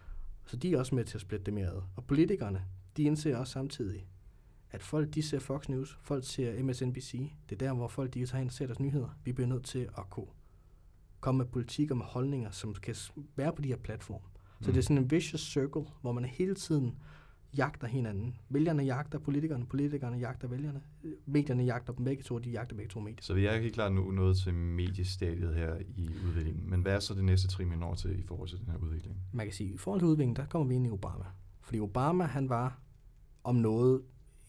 Så de er også med til at splitte det mere ad. Og politikerne, de indser også samtidig, at folk, de ser Fox News, folk ser MSNBC. Det er der, hvor folk, de tager ind og ser deres nyheder. Vi bliver nødt til at kunne komme med politik og med holdninger, som kan være på de her platforme. Så det er sådan en vicious circle, hvor man hele tiden jagter hinanden. Vælgerne jagter politikerne, politikerne jagter vælgerne. Medierne jagter dem begge to, og de jagter begge to medier. Så vi er helt klart nu nået til mediestadiet her i udviklingen. Men hvad er så det næste trin, vi når til i forhold til den her udvikling? Man kan sige, i forhold til udviklingen, der kommer vi ind i Obama. Fordi Obama, han var om noget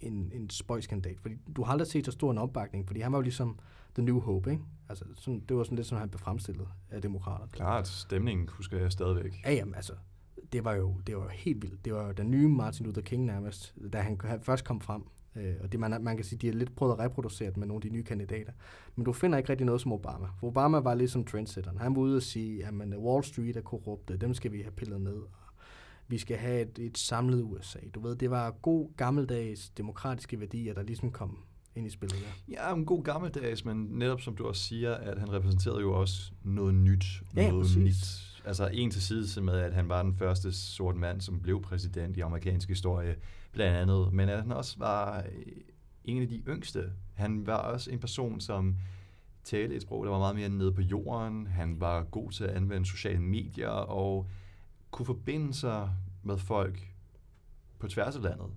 en spøjskandidat. Fordi du har aldrig set så stor en opbakning, fordi han var jo ligesom the new hope, ikke? Altså, sådan, det var sådan lidt, som han blev fremstillet af demokraterne. Klart, stemningen husker jeg stadigvæk. Ja, jamen, altså, det var jo helt vildt. Det var jo den nye Martin Luther King nærmest, da han først kom frem. Og det, man kan sige, de har lidt prøvet at reproducere det med nogle af de nye kandidater. Men du finder ikke rigtig noget som Obama. For Obama var ligesom trendsetteren. Han var ude og sige, at Wall Street er korrupte, dem skal vi have pillet ned. Vi skal have et samlet USA. Du ved, det var god gammeldags demokratiske værdier, der ligesom kom ind i spillet der. Ja, en god gammeldags, men netop som du også siger, at han repræsenterede jo også noget nyt. Noget nyt. Altså en til side med, at han var den første sorte mand, som blev præsident i amerikansk historie, blandt andet. Men at han også var en af de yngste. Han var også en person, som talte et sprog, der var meget mere nede på jorden. Han var god til at anvende sociale medier og kunne forbinde sig med folk på tværs af landet.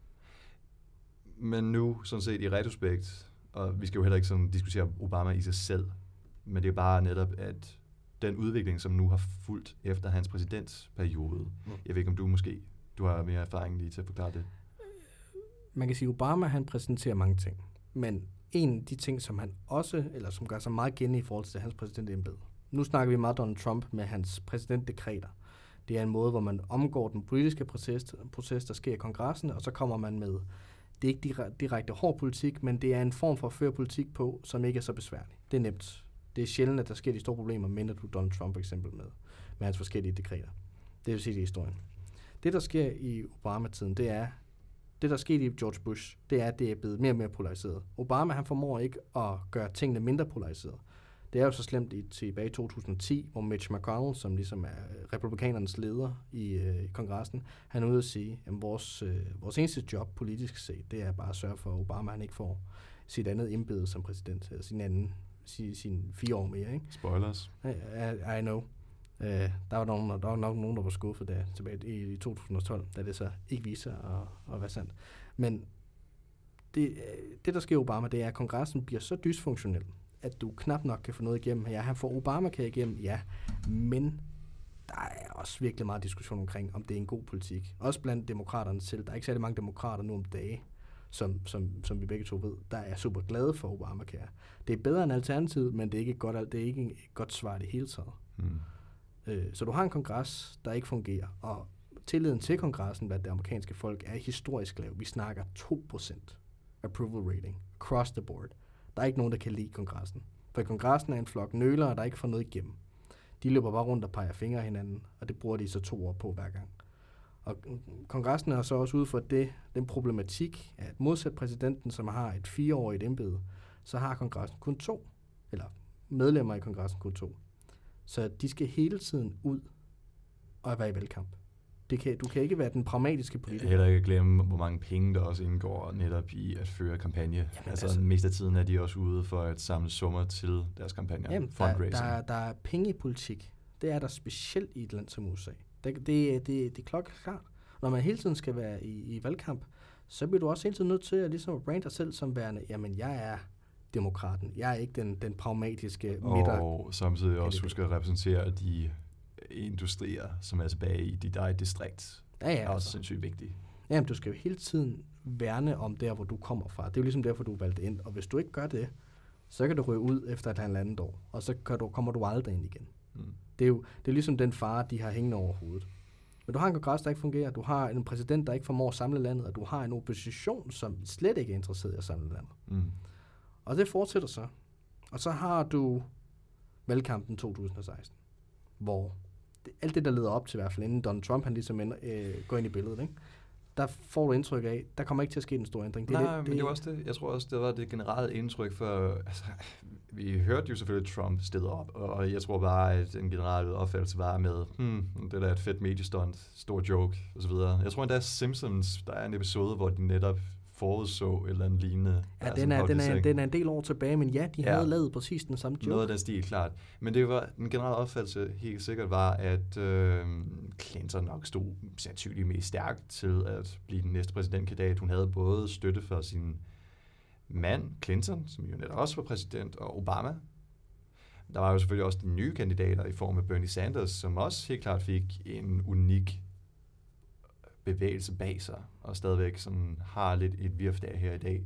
Men nu, sådan set i retrospekt, og vi skal jo heller ikke sådan diskutere Obama i sig selv, men det er bare netop, at den udvikling, som nu har fulgt efter hans præsidentsperiode, jeg ved ikke, om du har mere erfaring lige til at forklare det. Man kan sige, at Obama, han præsenterer mange ting, men en af de ting, som han også, eller som gør sig meget gældende i forhold til hans præsidentembede. Nu snakker vi meget Donald Trump med hans præsidentdekreter. Det er en måde, hvor man omgår den politiske proces, der sker i kongressen, og så kommer man med, det er ikke direkte hård politik, men det er en form for at føre politik på, som ikke er så besværlig. Det er nemt. Det er sjældent, at der sker de store problemer, mindre du Donald Trump for eksempel med hans forskellige dekreter. Det vil sige det i historien. Det, der sker i Obama-tiden, det er, det der skete i George Bush, det er, at det er blevet mere og mere polariseret. Obama, han formår ikke at gøre tingene mindre polariseret. Det er jo så slemt tilbage i 2010, hvor Mitch McConnell, som ligesom er republikanernes leder i kongressen, han er ude at sige, at vores eneste job politisk set, det er bare at sørge for, at Obama han ikke får sit andet embede som præsident, eller sin 4 år mere, ikke? Spoilers. I know. Der var nok nogen, der var skuffet der tilbage i 2012, da det så ikke viser at være sandt. Men det, der sker i Obama, det er, at kongressen bliver så dysfunktionel, at du knap nok kan få noget igennem. Ja, han får Obamacare igennem, ja, men der er også virkelig meget diskussion omkring, om det er en god politik. Også blandt demokraterne selv. Der er ikke særlig mange demokrater nu om dagen, som vi begge to ved, der er super glade for Obamacare. Det er bedre end alternativ, men det er ikke et godt svar i det hele taget. Så du har en kongres, der ikke fungerer, og tilliden til kongressen blandt det amerikanske folk er historisk lav. Vi snakker 2% approval rating across the board. Der er ikke nogen, der kan lide kongressen. For kongressen er en flok nølere, der ikke får noget igennem. De løber bare rundt og peger fingre af hinanden, og det bruger de så 2 år på hver gang. Og kongressen er så også ude for den problematik, at modsat præsidenten, som har et 4-årigt embede, så har kongressen kun 2, eller medlemmer i kongressen kun 2. Så de skal hele tiden ud at være i valgkamp. Du kan ikke være den pragmatiske politiker. Heller ikke glemme, hvor mange penge der også indgår netop i at føre kampagne. Jamen, altså mest af tiden er de også ude for at samle summer til deres kampagner. Jamen, der er penge i politik. Det er der specielt i et land som USA. Det er klokkeklart. Når man hele tiden skal være i valgkamp, så bliver du også hele tiden nødt til at ligesom brande dig selv som værende, jamen jeg er demokraten. Jeg er ikke den pragmatiske midter. Og samtidig også huske at repræsentere de industrier, som er tilbage i dit eget distrikt. Ja, er også sindssygt vigtigt. Jamen, du skal jo hele tiden værne om der, hvor du kommer fra. Det er jo ligesom derfor, du er valgt ind. Og hvis du ikke gør det, så kan du ryge ud efter et halvandet år. Og så kommer du aldrig ind igen. Det er ligesom den fare, de har hængende over hovedet. Men du har en kongres, der ikke fungerer. Du har en præsident, der ikke formår at samle landet. Og du har en opposition, som slet ikke er interesseret i at samle landet. Og det fortsætter så. Og så har du valgkampen 2016, hvor alt det, der leder op til i hvert fald, inden Donald Trump han ligesom går ind i billedet, ikke? Der får du indtryk af, der kommer ikke til at ske en stor ændring. Men det var også det. Jeg tror også, det var det generelle indtryk for... Altså, vi hørte jo selvfølgelig Trump stille op, og jeg tror bare, at en generel opfattelse var med, det der er et fedt mediestunt, stor joke, osv. Jeg tror endda Simpsons, der er en episode, hvor de netop forudså et eller andet lignende. Ja, den er en del år tilbage, men ja, de havde lavet præcis den samme joke. Noget af den stil, klart. Men det var den generelle opfattelse helt sikkert var, at Clinton nok stod sandsynligt mest stærkt til at blive den næste præsidentkandidat. Hun havde både støtte for sin mand, Clinton, som jo netop også var præsident, og Obama. Der var jo selvfølgelig også de nye kandidater i form af Bernie Sanders, som også helt klart fik en unik bevægelse bag sig, og stadigvæk sådan har lidt et virfdag her i dag.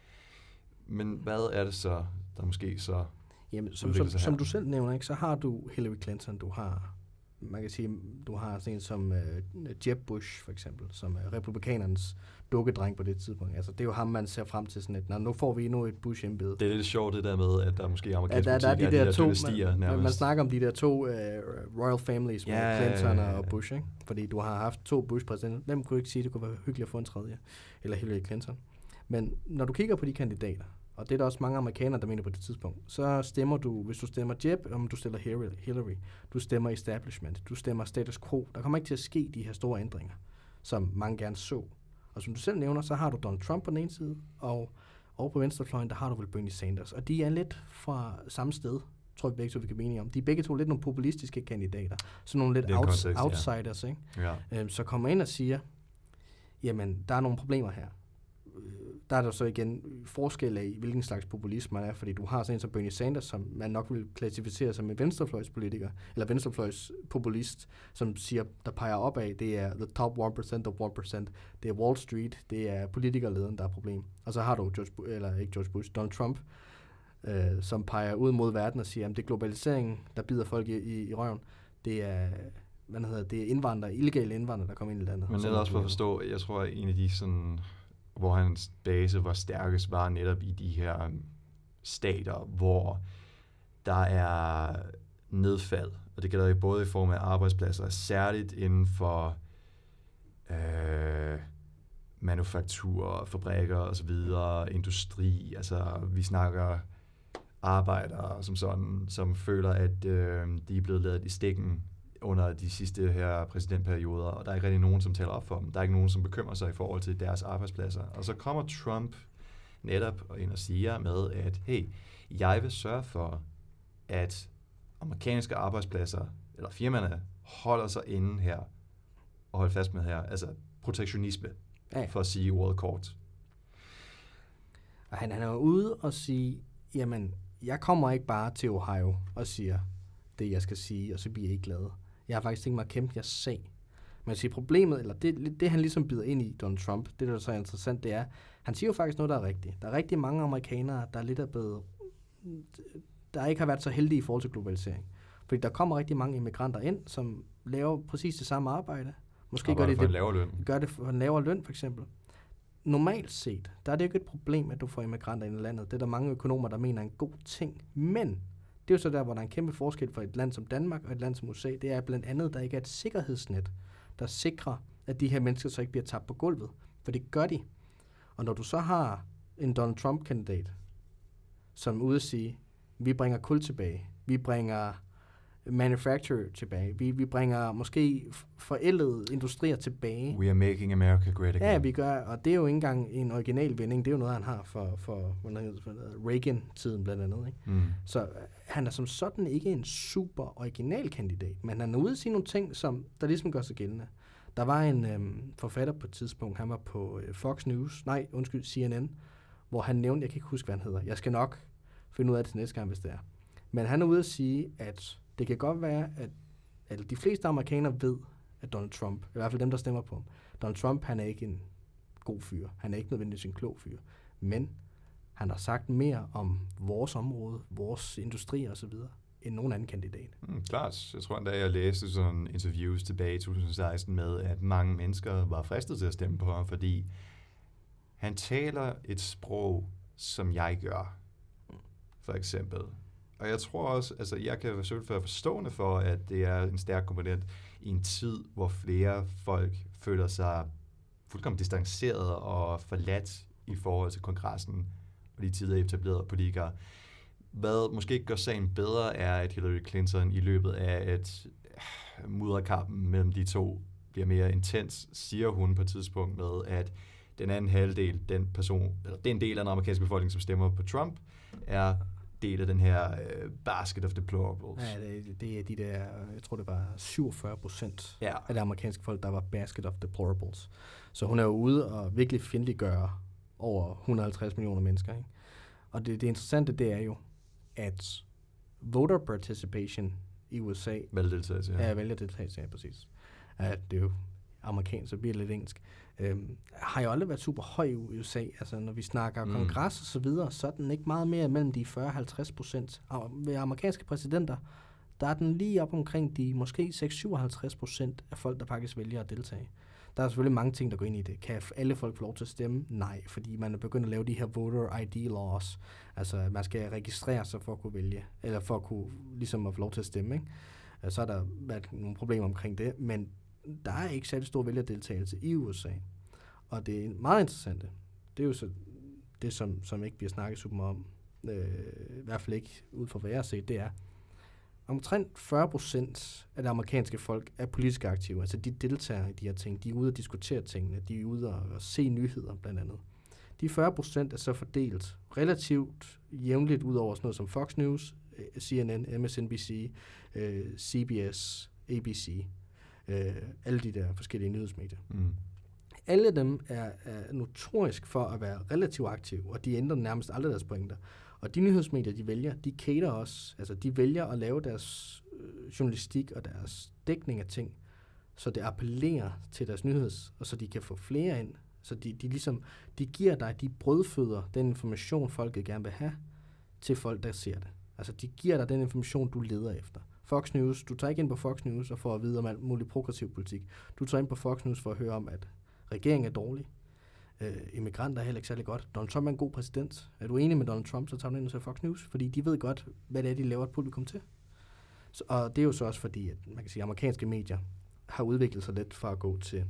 Men hvad er det så, der måske så... Jamen, som du selv nævner, ikke, så har du Hillary Clinton, man kan sige, du har sådan en som Jeb Bush, for eksempel, som er republikanernes dukkedreng på det tidspunkt. Altså, det er jo ham, man ser frem til sådan et, nu får vi endnu et Bush-embede. Det er lidt sjovt, det der med, at der måske i amerikansk politik er de der to stiger nærmest. Man snakker om de der to royal families med Clinton og Bush, ikke? Fordi du har haft 2 Bush-præsidenter. Hvem kunne ikke sige, at det kunne være hyggeligt at få en tredje? Eller Hillary Clinton. Men når du kigger på de kandidater, og det er der også mange amerikanere, der mener på det tidspunkt, så stemmer du, hvis du stemmer Jeb, om du stemmer Hillary, du stemmer establishment, du stemmer status quo. Der kommer ikke til at ske de her store ændringer, som mange gerne så. Og som du selv nævner, så har du Donald Trump på den ene side, og på venstrefløjen, der har du vel Bernie Sanders. Og de er lidt fra samme sted, tror jeg begge to, vi kan blive enige om. De er begge to lidt nogle populistiske kandidater, så nogle lidt outsiders, ikke? Ja. Så kommer ind og siger, jamen, der er nogle problemer her. Der er der så igen forskel af, hvilken slags populisme man er, fordi du har sådan en som Bernie Sanders, som man nok vil klassificere som en venstrefløjspolitiker, eller venstrefløjspopulist, som siger, der peger opad, det er the top 1% of 1%, det er Wall Street, det er politikerlederen, der er problem. Og så har du Donald Trump, som peger ud mod verden og siger, at det er globaliseringen, der bider folk i røven. Det er illegale indvandrere, der kommer ind i landet. Men det er også for at forstå, jeg tror, at en af de sådan... hvor hans base var stærkest, var netop i de her stater, hvor der er nedfald. Og det gælder jo både i form af arbejdspladser, særligt inden for manufaktur, fabrikker osv., industri. Altså, vi snakker arbejdere som sådan, som føler, at de er blevet ladet i stikken under de sidste her præsidentperioder, og der er ikke rigtig nogen, som taler op for dem. Der er ikke nogen, som bekymrer sig i forhold til deres arbejdspladser. Og så kommer Trump netop ind og siger med, at hey, jeg vil sørge for, at amerikanske arbejdspladser, eller firmaerne, holder sig inde her, og holder fast med her. Altså protektionisme, for at sige ordet kort. Og han er jo ude og sige, jamen, jeg kommer ikke bare til Ohio og siger det, jeg skal sige, og så bliver I ikke glade. Jeg har faktisk tænkt mig at kæmpe jeres sag. Men sige problemet, eller det han ligesom bider ind i, Donald Trump, det der så er interessant, det er, han siger jo faktisk noget, der er rigtigt. Der er rigtig mange amerikanere, der er lidt der ikke har været så heldige i forhold til globalisering. Fordi der kommer rigtig mange immigranter ind, som laver præcis det samme arbejde. Måske gør det for en lavere løn, for eksempel. Normalt set, der er det jo ikke et problem, at du får immigranter ind i landet. Det er der mange økonomer, der mener er en god ting. Men det er jo så der, hvor der er en kæmpe forskel for et land som Danmark og et land som USA. Det er blandt andet, der ikke er et sikkerhedsnet, der sikrer, at de her mennesker så ikke bliver tabt på gulvet. For det gør de. Og når du så har en Donald Trump-kandidat, som er ude at sige, vi bringer kul tilbage, vi bringer manufacture tilbage. Vi bringer måske forældede industrier tilbage. We are making America great again. Ja, vi gør, og det er jo ikke engang en original vending. Det er jo noget, han har for Reagan-tiden blandt andet. Ikke? Mm. Så han er som sådan ikke en super original kandidat, men han er ude at sige nogle ting, som der ligesom gør sig gældende. Der var en forfatter på et tidspunkt, han var på CNN, hvor han nævnte, jeg kan ikke huske, hvad han hedder. Jeg skal nok finde ud af det til næste gang, hvis det er. Men han er ude at sige, at det kan godt være, at de fleste amerikanere ved, at Donald Trump, i hvert fald dem, der stemmer på ham, Donald Trump, han er ikke en god fyr. Han er ikke nødvendigvis en klog fyr. Men han har sagt mere om vores område, vores industri og så videre, end nogen anden kandidat. Klart. Jeg tror endda, jeg læste sådan interviews tilbage i 2016 med, at mange mennesker var fristet til at stemme på ham, fordi han taler et sprog, som jeg gør, for eksempel. Og jeg tror også, altså jeg kan være forstående for, at det er en stærk komponent i en tid, hvor flere folk føler sig fuldkommen distanceret og forladt i forhold til kongressen og de tidligere etablerede politikere. Hvad måske gør sagen bedre, er, at Hillary Clinton i løbet af et mudderkampen mellem de to bliver mere intens, siger hun på et tidspunkt med, at den anden halvdel, den del af den amerikanske befolkning, som stemmer på Trump, er del af den her basket of deplorables. Ja, det er de der, jeg tror det var 47% af det amerikanske folk, der var basket of deplorables. Så hun er jo ude og virkelig fjendtliggøre over 150 millioner mennesker. Ikke? Og det interessante, det er jo, at voter participation i USA... Valgdeltagelse, ja. Ja, valgdeltagelse, ja, præcis. Ja, det er jo amerikansk, så bliver det lidt engelsk. Har jo aldrig været super høj i USA. Altså, når vi snakker kongres og så videre, så er den ikke meget mere mellem de 40-50%. Og ved amerikanske præsidenter, der er den lige op omkring de måske 6-57% af folk, der faktisk vælger at deltage. Der er selvfølgelig mange ting, der går ind i det. Kan alle folk få lov til at stemme? Nej, fordi man er begyndt at lave de her voter ID laws. Altså, man skal registrere sig for at kunne vælge, eller for at kunne ligesom at få lov til at stemme. Ikke? Så er der været nogle problemer omkring det, men der er ikke særlig stor vælgerdeltagelse i USA. Og det er meget interessant. Det er jo så det, som ikke bliver snakket super meget om, i hvert fald ikke ud fra hvad jeg har set, det er, omtrent 40% af det amerikanske folk er politisk aktive. Altså de deltager i de her ting. De er ude og diskutere tingene. De er ude og se nyheder blandt andet. De 40% er så fordelt relativt jævnligt ud over sådan noget som Fox News, CNN, MSNBC, CBS, ABC. Alle de der forskellige nyhedsmedier. Alle af dem er notorisk for at være relativt aktive, og de ændrer nærmest aldrig deres pointer. Og de nyhedsmedier, de vælger, de cater også. Altså, de vælger at lave deres journalistik og deres dækning af ting, så det appellerer til deres nyheds, og så de kan få flere ind. Så de giver dig, de brødføder den information, folket gerne vil have, til folk, der ser det. Altså, de giver dig den information, du leder efter. Fox News, du tager ikke ind på Fox News og får at vide om alt muligt progressiv politik. Du tager ind på Fox News for at høre om, at regeringen er dårlig. Immigranter er heller ikke særlig godt. Donald Trump er en god præsident. Er du enig med Donald Trump, så tager du ind og ser Fox News, fordi de ved godt, hvad det er, de laver et publikum til. Og det er jo så også fordi, at man kan sige, at amerikanske medier har udviklet sig lidt fra at gå til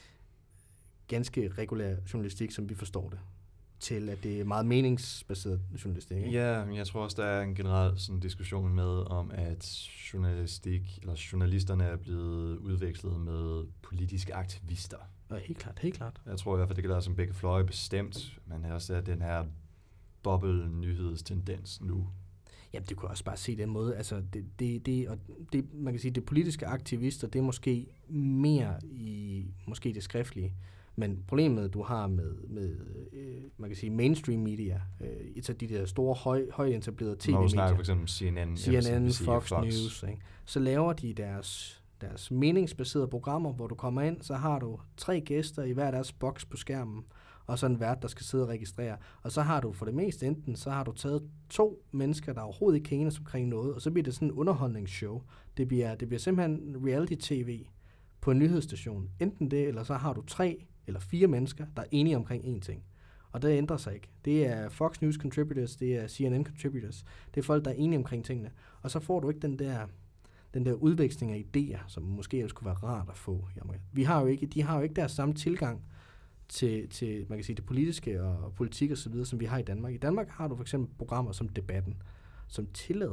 ganske regulær journalistik, som vi forstår det, til at det er meget meningsbaseret journalistik. Ikke? Ja, men jeg tror også, der er en generel sådan diskussion med om, at journalisterne er blevet udvekslet med politiske aktivister. Ja, helt klart. Jeg tror i hvert fald, det kan være som begge fløje bestemt, men jeg også den her boble-nyhedstendens nu. Jamen, det kunne jeg også bare se den måde. Altså, det, man kan sige, det politiske aktivister, det er måske mere i måske det skriftlige. Men problemet, du har med man kan sige, mainstream media, de der store, højetablerede tv-medier. Når du snakker for eksempel CNN, Fox News, ikke? Så laver de deres meningsbaserede programmer, hvor du kommer ind, så har du 3 gæster i hver deres boks på skærmen, og så en vært, der skal sidde og registrere. Og så har du for det meste enten, så har du taget 2 mennesker, der overhovedet ikke kan enes omkring noget, og så bliver det sådan en underholdningsshow. Det bliver simpelthen reality-tv på en nyhedsstation. Enten det, eller så har du 3 eller 4 mennesker, der er enige omkring én ting. Og det ændrer sig ikke. Det er Fox News contributors, det er CNN contributors. Det er folk, der er enige omkring tingene. Og så får du ikke den der udveksling af idéer, som måske ellers kunne være rart at få. De har jo ikke deres samme tilgang til man kan sige, det politiske og politik og så videre, som vi har i Danmark. I Danmark har du for eksempel programmer som Debatten, som tillader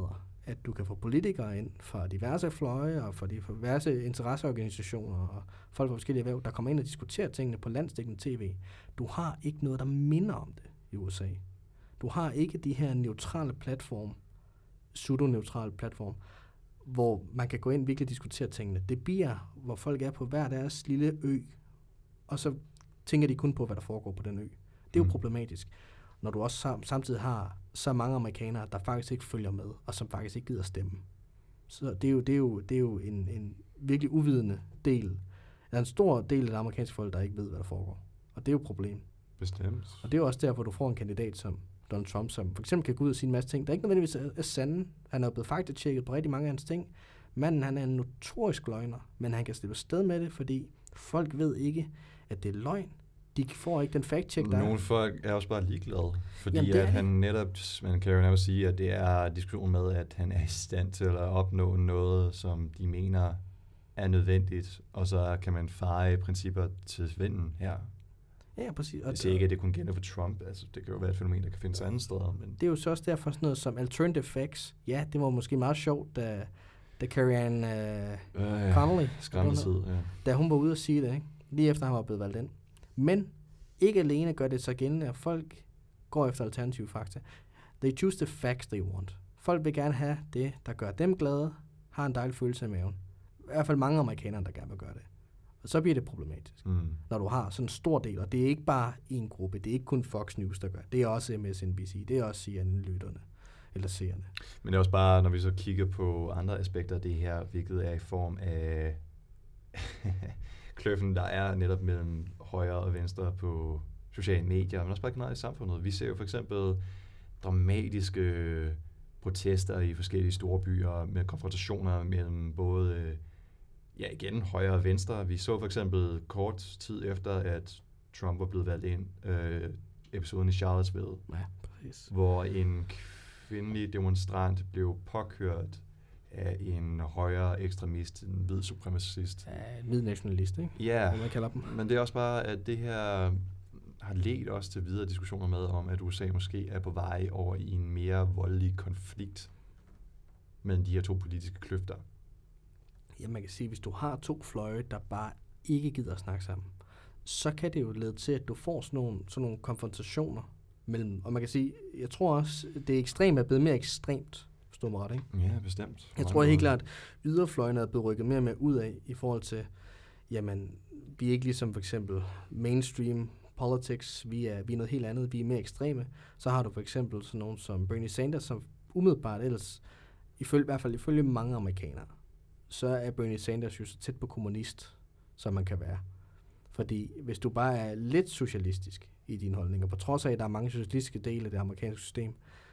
at du kan få politikere ind fra diverse fløje og fra diverse interesseorganisationer og folk fra forskellige erhverv, der kommer ind og diskuterer tingene på landsdækkende tv. Du har ikke noget, der minder om det i USA. Du har ikke de her neutrale platform, pseudo-neutrale platform, hvor man kan gå ind og virkelig diskutere tingene. Det bliver, hvor folk er på hver deres lille ø, og så tænker de kun på, hvad der foregår på den ø. Det er jo problematisk, når du også samtidig har så mange amerikanere, der faktisk ikke følger med, og som faktisk ikke gider stemme. Så det er jo en virkelig uvidende del. Der er en stor del af det amerikanske folk, der ikke ved, hvad der foregår. Og det er jo et problem. Bestemt. Og det er jo også derfor, du får en kandidat som Donald Trump, som for eksempel kan gå ud og sige en masse ting, der ikke nødvendigvis er sande. Han er jo blevet faktatjekket på rigtig mange af hans ting. Manden, han er en notorisk løgner, men han kan slippe sted med det, fordi folk ved ikke, at det er løgn. De får ikke den fact-check, der nogle folk er også bare ligeglade, fordi at han netop, man kan jo nærmest sige, at det er diskussion med, at han er i stand til at opnå noget, som de mener er nødvendigt, og så kan man feje principper til vinden her. Ja, præcis. Jeg siger ikke, at det kun gælder for Trump. Altså, det kan jo være et fænomen, der kan findes andre steder. Men det er jo så også derfor sådan noget som alternative facts. Ja, det var måske meget sjovt, da Kellyanne Conway, da hun var ude at sige det, ikke? Lige efter han var blevet valgt ind. Men ikke alene gør det så gældende, at folk går efter alternative fakta. They choose the facts they want. Folk vil gerne have det, der gør dem glade, har en dejlig følelse i maven. I hvert fald mange amerikanere, der gerne vil gøre det. Og så bliver det problematisk, når du har sådan en stor del, og det er ikke bare en gruppe, det er ikke kun Fox News, der gør det. Det er også MSNBC, det er også CNN-lytterne, eller seerne. Men det er også bare, når vi så kigger på andre aspekter af det her, hvilket er i form af kløffen, der er netop mellem højre og venstre på sociale medier, men også bare generelt i samfundet. Vi ser jo for eksempel dramatiske protester i forskellige store byer med konfrontationer mellem både igen højre og venstre. Vi så for eksempel kort tid efter, at Trump var blevet valgt ind, episoden i Charlottesville, hvor en kvindelig demonstrant blev påkørt af en højre ekstremist, en hvid supremacist. Ja, en hvid nationalist, ikke? Ja, man kalder dem. Men det er også bare, at det her har ledt os til videre diskussioner med om, at USA måske er på vej over i en mere voldelig konflikt mellem de her to politiske kløfter. Ja, man kan sige, hvis du har to fløje, der bare ikke gider at snakke sammen, så kan det jo lede til, at du får sådan nogle konfrontationer mellem, og man kan sige, jeg tror også, det ekstreme er blevet mere ekstremt, forstår mig ret, ikke? Ja, bestemt. Jeg tror helt klart, at yderfløjene er blevet rykket mere og mere ud af, i forhold til, jamen, vi er ikke ligesom for eksempel mainstream politics, vi er noget helt andet, vi er mere ekstreme. Så har du for eksempel sådan nogen som Bernie Sanders, som umiddelbart ellers, i hvert fald ifølge mange amerikanere, så er Bernie Sanders jo så tæt på kommunist, som man kan være. Fordi hvis du bare er lidt socialistisk i dine holdninger, på trods af, at der er mange socialistiske dele af det amerikanske system,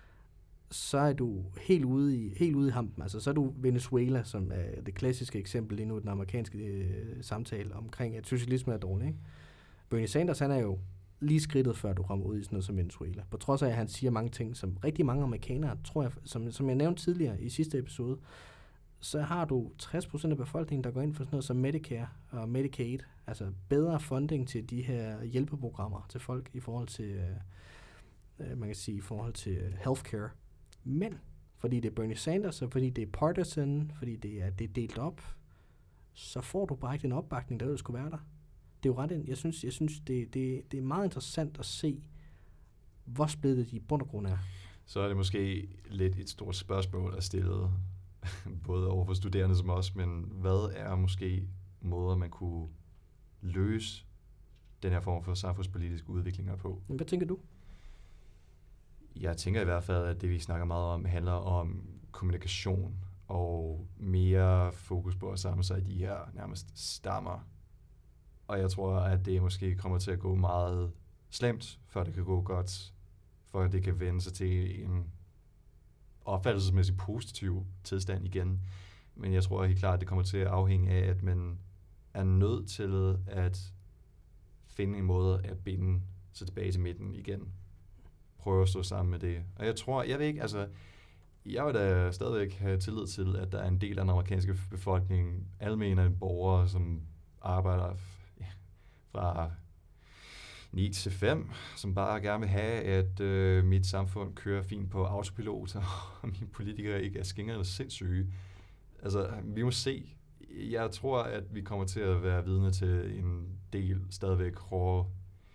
så er du helt ude i hampen. Altså, så er du Venezuela, som er det klassiske eksempel lige nu i den amerikanske samtale omkring, at socialisme er dårligt, ikke? Bernie Sanders, han er jo lige skridtet, før du kommer ud i sådan noget som Venezuela. På trods af, at han siger mange ting, som rigtig mange amerikanere, tror jeg, som jeg nævnte tidligere i sidste episode, så har du 60% af befolkningen, der går ind for sådan noget som Medicare og Medicaid, altså bedre funding til de her hjælpeprogrammer til folk i forhold til, man kan sige, i forhold til healthcare. Men fordi det er Bernie Sanders, og fordi det er partisan, fordi det er delt op, så får du bare ikke den opbakning, der skulle være der. Det er jo ret, jeg synes det er meget interessant at se, hvor splittet de i bund og grund er. Så er det måske lidt et stort spørgsmål at stille, både over for studerende som os, men hvad er måske måder, man kunne løse den her form for samfundspolitiske udviklinger på? Hvad tænker du? Jeg tænker i hvert fald, at det vi snakker meget om, handler om kommunikation og mere fokus på at samle sig i de her nærmest stammer. Og jeg tror, at det måske kommer til at gå meget slemt, før det kan gå godt, for det kan vende sig til en opfattelsesmæssigt positiv tilstand igen. Men jeg tror helt klart, at det kommer til at afhænge af, at man er nødt til at finde en måde at binde sig tilbage til midten igen. Prøve at stå sammen med det. Og jeg tror, jeg vil da stadigvæk have tillid til, at der er en del af den amerikanske befolkning, almene borgere, som arbejder fra 9-5, som bare gerne vil have, at mit samfund kører fint på autopilot, og mine politikere ikke er skingerne sindssyge. Altså, vi må se. Jeg tror, at vi kommer til at være vidne til en del stadigvæk hårde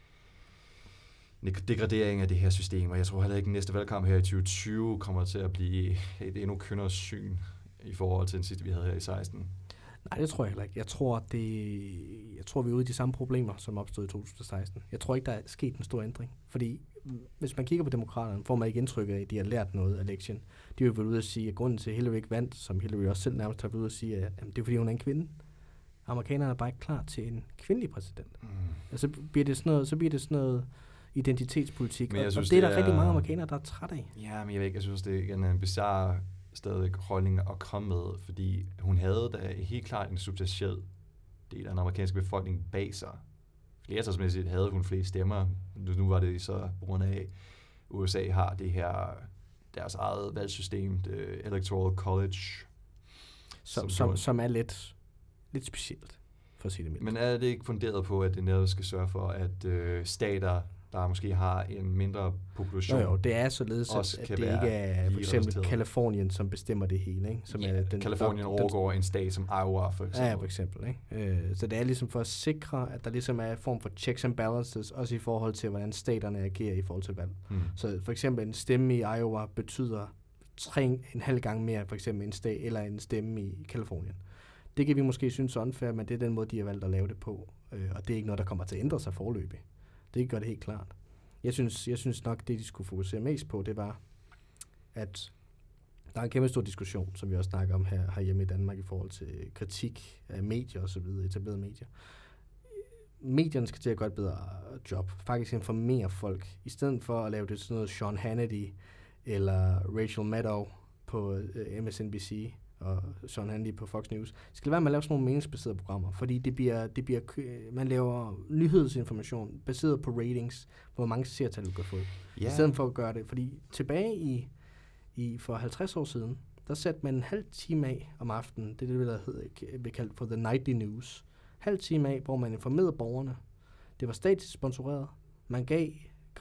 degradering af det her system, og jeg tror heller ikke, at næste valgkamp her i 2020 kommer til at blive et endnu kønnere syn i forhold til den sidste, vi havde her i 16. Nej, det tror jeg heller ikke. Jeg tror, vi er ude i de samme problemer, som opstod i 2016. Jeg tror ikke, der er sket en stor ændring. Fordi hvis man kigger på demokraterne, får man ikke indtryk af, at de har lært noget af lektien. De har jo været ude at sige, at grunden til, at Hillary ikke vandt, som Hillary også selv nærmest har været ude at sige, at det er fordi, hun er en kvinde. Amerikanerne er bare ikke klar til en kvindelig præsident. Og så bliver det sådan noget identitetspolitik, og det er der rigtig mange amerikanere, der er træt af. Ja, men jeg synes, det er en bizarre stadig holdning at komme med, fordi hun havde da helt klart en substantiel del af den amerikanske befolkning bag sig. Flertalsmæssigt havde hun flere stemmer. Nu var det så på grund af, at USA har det her, deres eget valgsystem, det Electoral College. Som er lidt specielt, for at sige det mildt. Men er det ikke funderet på, at det netop skal sørge for, at stater, der måske har en mindre population. Jo, det er således, at det ikke er for eksempel Kalifornien, som bestemmer det hele. Ikke? Som er Kalifornien overgår en stat som Iowa, for eksempel. Ja, for eksempel. Ikke? Så det er ligesom for at sikre, at der ligesom er en form for checks and balances, også i forhold til, hvordan staterne agerer i forhold til valg. Så for eksempel en stemme i Iowa betyder 3,5 gange mere, for eksempel en stemme i Kalifornien. Det kan vi måske synes er unfair, men det er den måde, de har valgt at lave det på. Og det er ikke noget, der kommer til at ændre sig foreløbig. Det gør det helt klart. Jeg synes nok, det de skulle fokusere mest på, det var, at der er en kæmpe stor diskussion, som vi også snakker om her hjemme i Danmark i forhold til kritik af medier og så videre, etablerede medier. Medierne skal til at gøre et bedre job. Faktisk informere folk. I stedet for at lave det sådan noget Sean Hannity eller Rachel Maddow på MSNBC og Sean Hannity på Fox News. Det skal være med at lave sådan nogle meningsbaserede programmer, fordi det bliver man laver nyhedsinformation baseret på ratings, hvor mange seertal du kan få. I stedet for at gøre det, fordi tilbage for 50 år siden, der satte man en halv time af om aftenen, det er det, der bliver kaldt for The Nightly News. Halv time af, hvor man informerede borgerne. Det var statisk sponsoreret. Man gav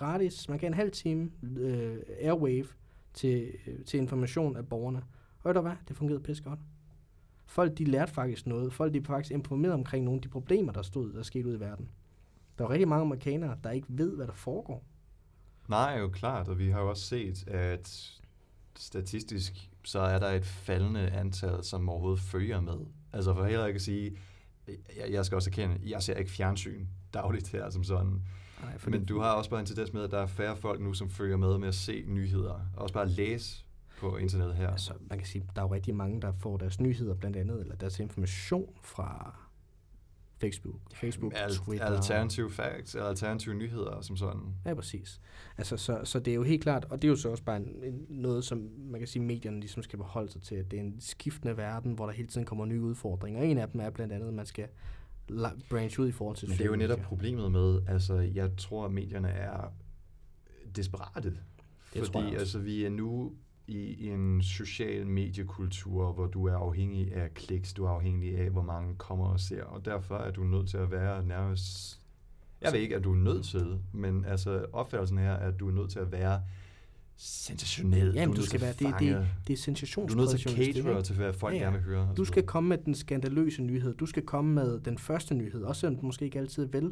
en halv time airwave til information af borgerne. Og ved du hvad? Det fungerede pisse godt. Folk, de lærte faktisk noget. Folk, de faktisk informerede omkring nogle af de problemer, der skete ud i verden. Der er rigtig mange amerikanere, der ikke ved, hvad der foregår. Nej, jo klart. Og vi har jo også set, at statistisk, så er der et faldende antal, som overhovedet følger med. Altså for heller ikke at sige, jeg skal også erkende, jeg ser ikke fjernsyn dagligt her som sådan. Nej, men du har også bare en tendens med, at der er færre folk nu, som følger med at se nyheder. Og også bare læse på internettet her. Altså, man kan sige, der er jo rigtig mange, der får deres nyheder blandt andet, eller deres information fra Facebook, Twitter. Alternative facts, alternative nyheder som sådan. Ja, præcis. Altså, så det er jo helt klart, og det er jo så også bare noget, som man kan sige, medierne ligesom skal beholde sig til, at det er en skiftende verden, hvor der hele tiden kommer nye udfordringer. En af dem er blandt andet, at man skal branche ud i forhold til. Men det er jo netop problemet med, altså jeg tror, at medierne er desperate. Fordi altså, vi er nu i en social mediekultur, hvor du er afhængig af kliks, du er afhængig af, hvor mange kommer og ser, og derfor er du nødt til at være nærmest, jeg ved ikke, at du er nødt til, men altså opfattelsen her, at du er nødt til at være sensationel. Jamen, du skal være, det er sensationspræget. Du er nødt til at catere til, hvad folk gerne vil høre. Du skal komme med den skandaløse nyhed, du skal komme med den første nyhed, også selvom du måske ikke altid er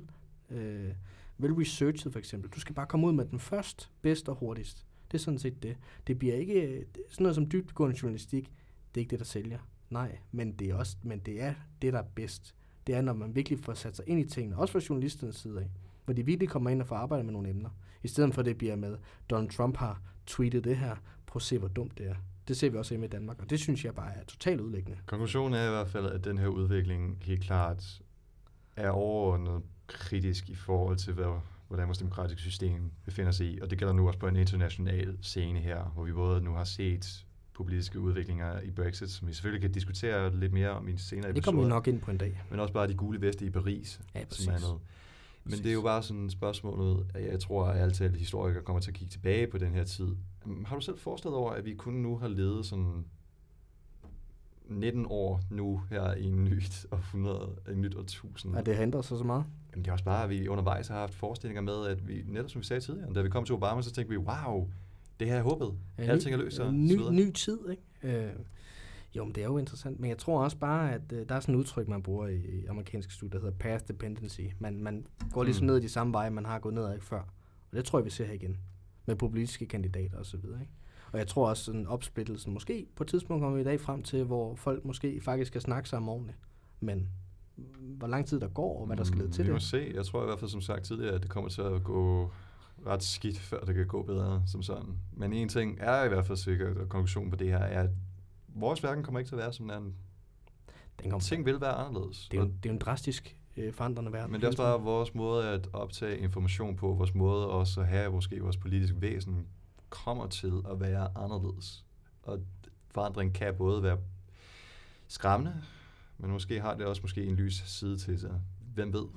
vel researchet for eksempel. Du skal bare komme ud med den først, bedst og hurtigst. Det er sådan set det. Det bliver ikke sådan noget som dybdegående journalistik. Det er ikke det, der sælger. Nej, men det er det, der er bedst. Det er, når man virkelig får sat sig ind i tingene, også fra journalisternes side af, hvor de virkelig kommer ind og får arbejdet med nogle emner. I stedet for, det bliver med, Donald Trump har tweetet det her. Prøv at se, hvor dumt det er. Det ser vi også hjemme i Danmark, og det synes jeg bare er totalt udlæggende. Konklusionen er i hvert fald, at den her udvikling helt klart er overordnet kritisk i forhold til, hvordan vores demokratiske system befinder sig i. Og det gælder nu også på en international scene her, hvor vi både nu har set politiske udviklinger i Brexit, som vi selvfølgelig kan diskutere lidt mere om i en senere episode. Det kommer vi nok ind på en dag. Men også bare de gule veste i Paris. Ja, som er noget. Men det er jo bare sådan et spørgsmål, at jeg tror, at altid historikere kommer til at kigge tilbage på den her tid. Har du selv forestillet over, at vi kun nu har levet sådan 19 år nu her i en nyt århundrede, en nyt årtusind. Og det har ændret sig så meget? Jamen det er også bare, at vi undervejs har haft forestillinger med, at vi, netop som vi sagde tidligere, da vi kom til Obama, så tænkte vi, wow, det her er håbet. Alting er løst. Ny tid, ikke? Jo, men det er jo interessant. Men jeg tror også bare, at der er sådan et udtryk, man bruger i amerikanske studier, der hedder path dependency. Man går ligesom ned i de samme veje, man har gået ned ad før. Og det tror jeg, vi ser her igen. Med politiske kandidater og så videre, ikke? Og jeg tror også, sådan opsplittelsen måske på et tidspunkt kommer vi i dag frem til, hvor folk måske faktisk skal snakke sammen ordentligt. Men hvor lang tid der går, og hvad der skal lede til det. Vi må se. Jeg tror i hvert fald, som sagt tidligere, at det kommer til at gå ret skidt, før det kan gå bedre som sådan. Men en ting er i hvert fald sikkert, og konklusionen på det her er, at vores verden kommer ikke til at være som den ting vil være anderledes. Det er jo en drastisk forandrende verden. Men det er også bare vores måde at optage information på, vores måde også at have måske vores politiske væsen kommer til at være anderledes. Og forandring kan både være skræmmende, men måske har det også en lys side til sig. Hvem ved?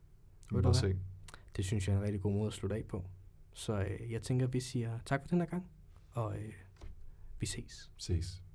Det synes jeg er en rigtig god måde at slutte af på. Så jeg tænker, at vi siger tak for den her gang, og vi ses.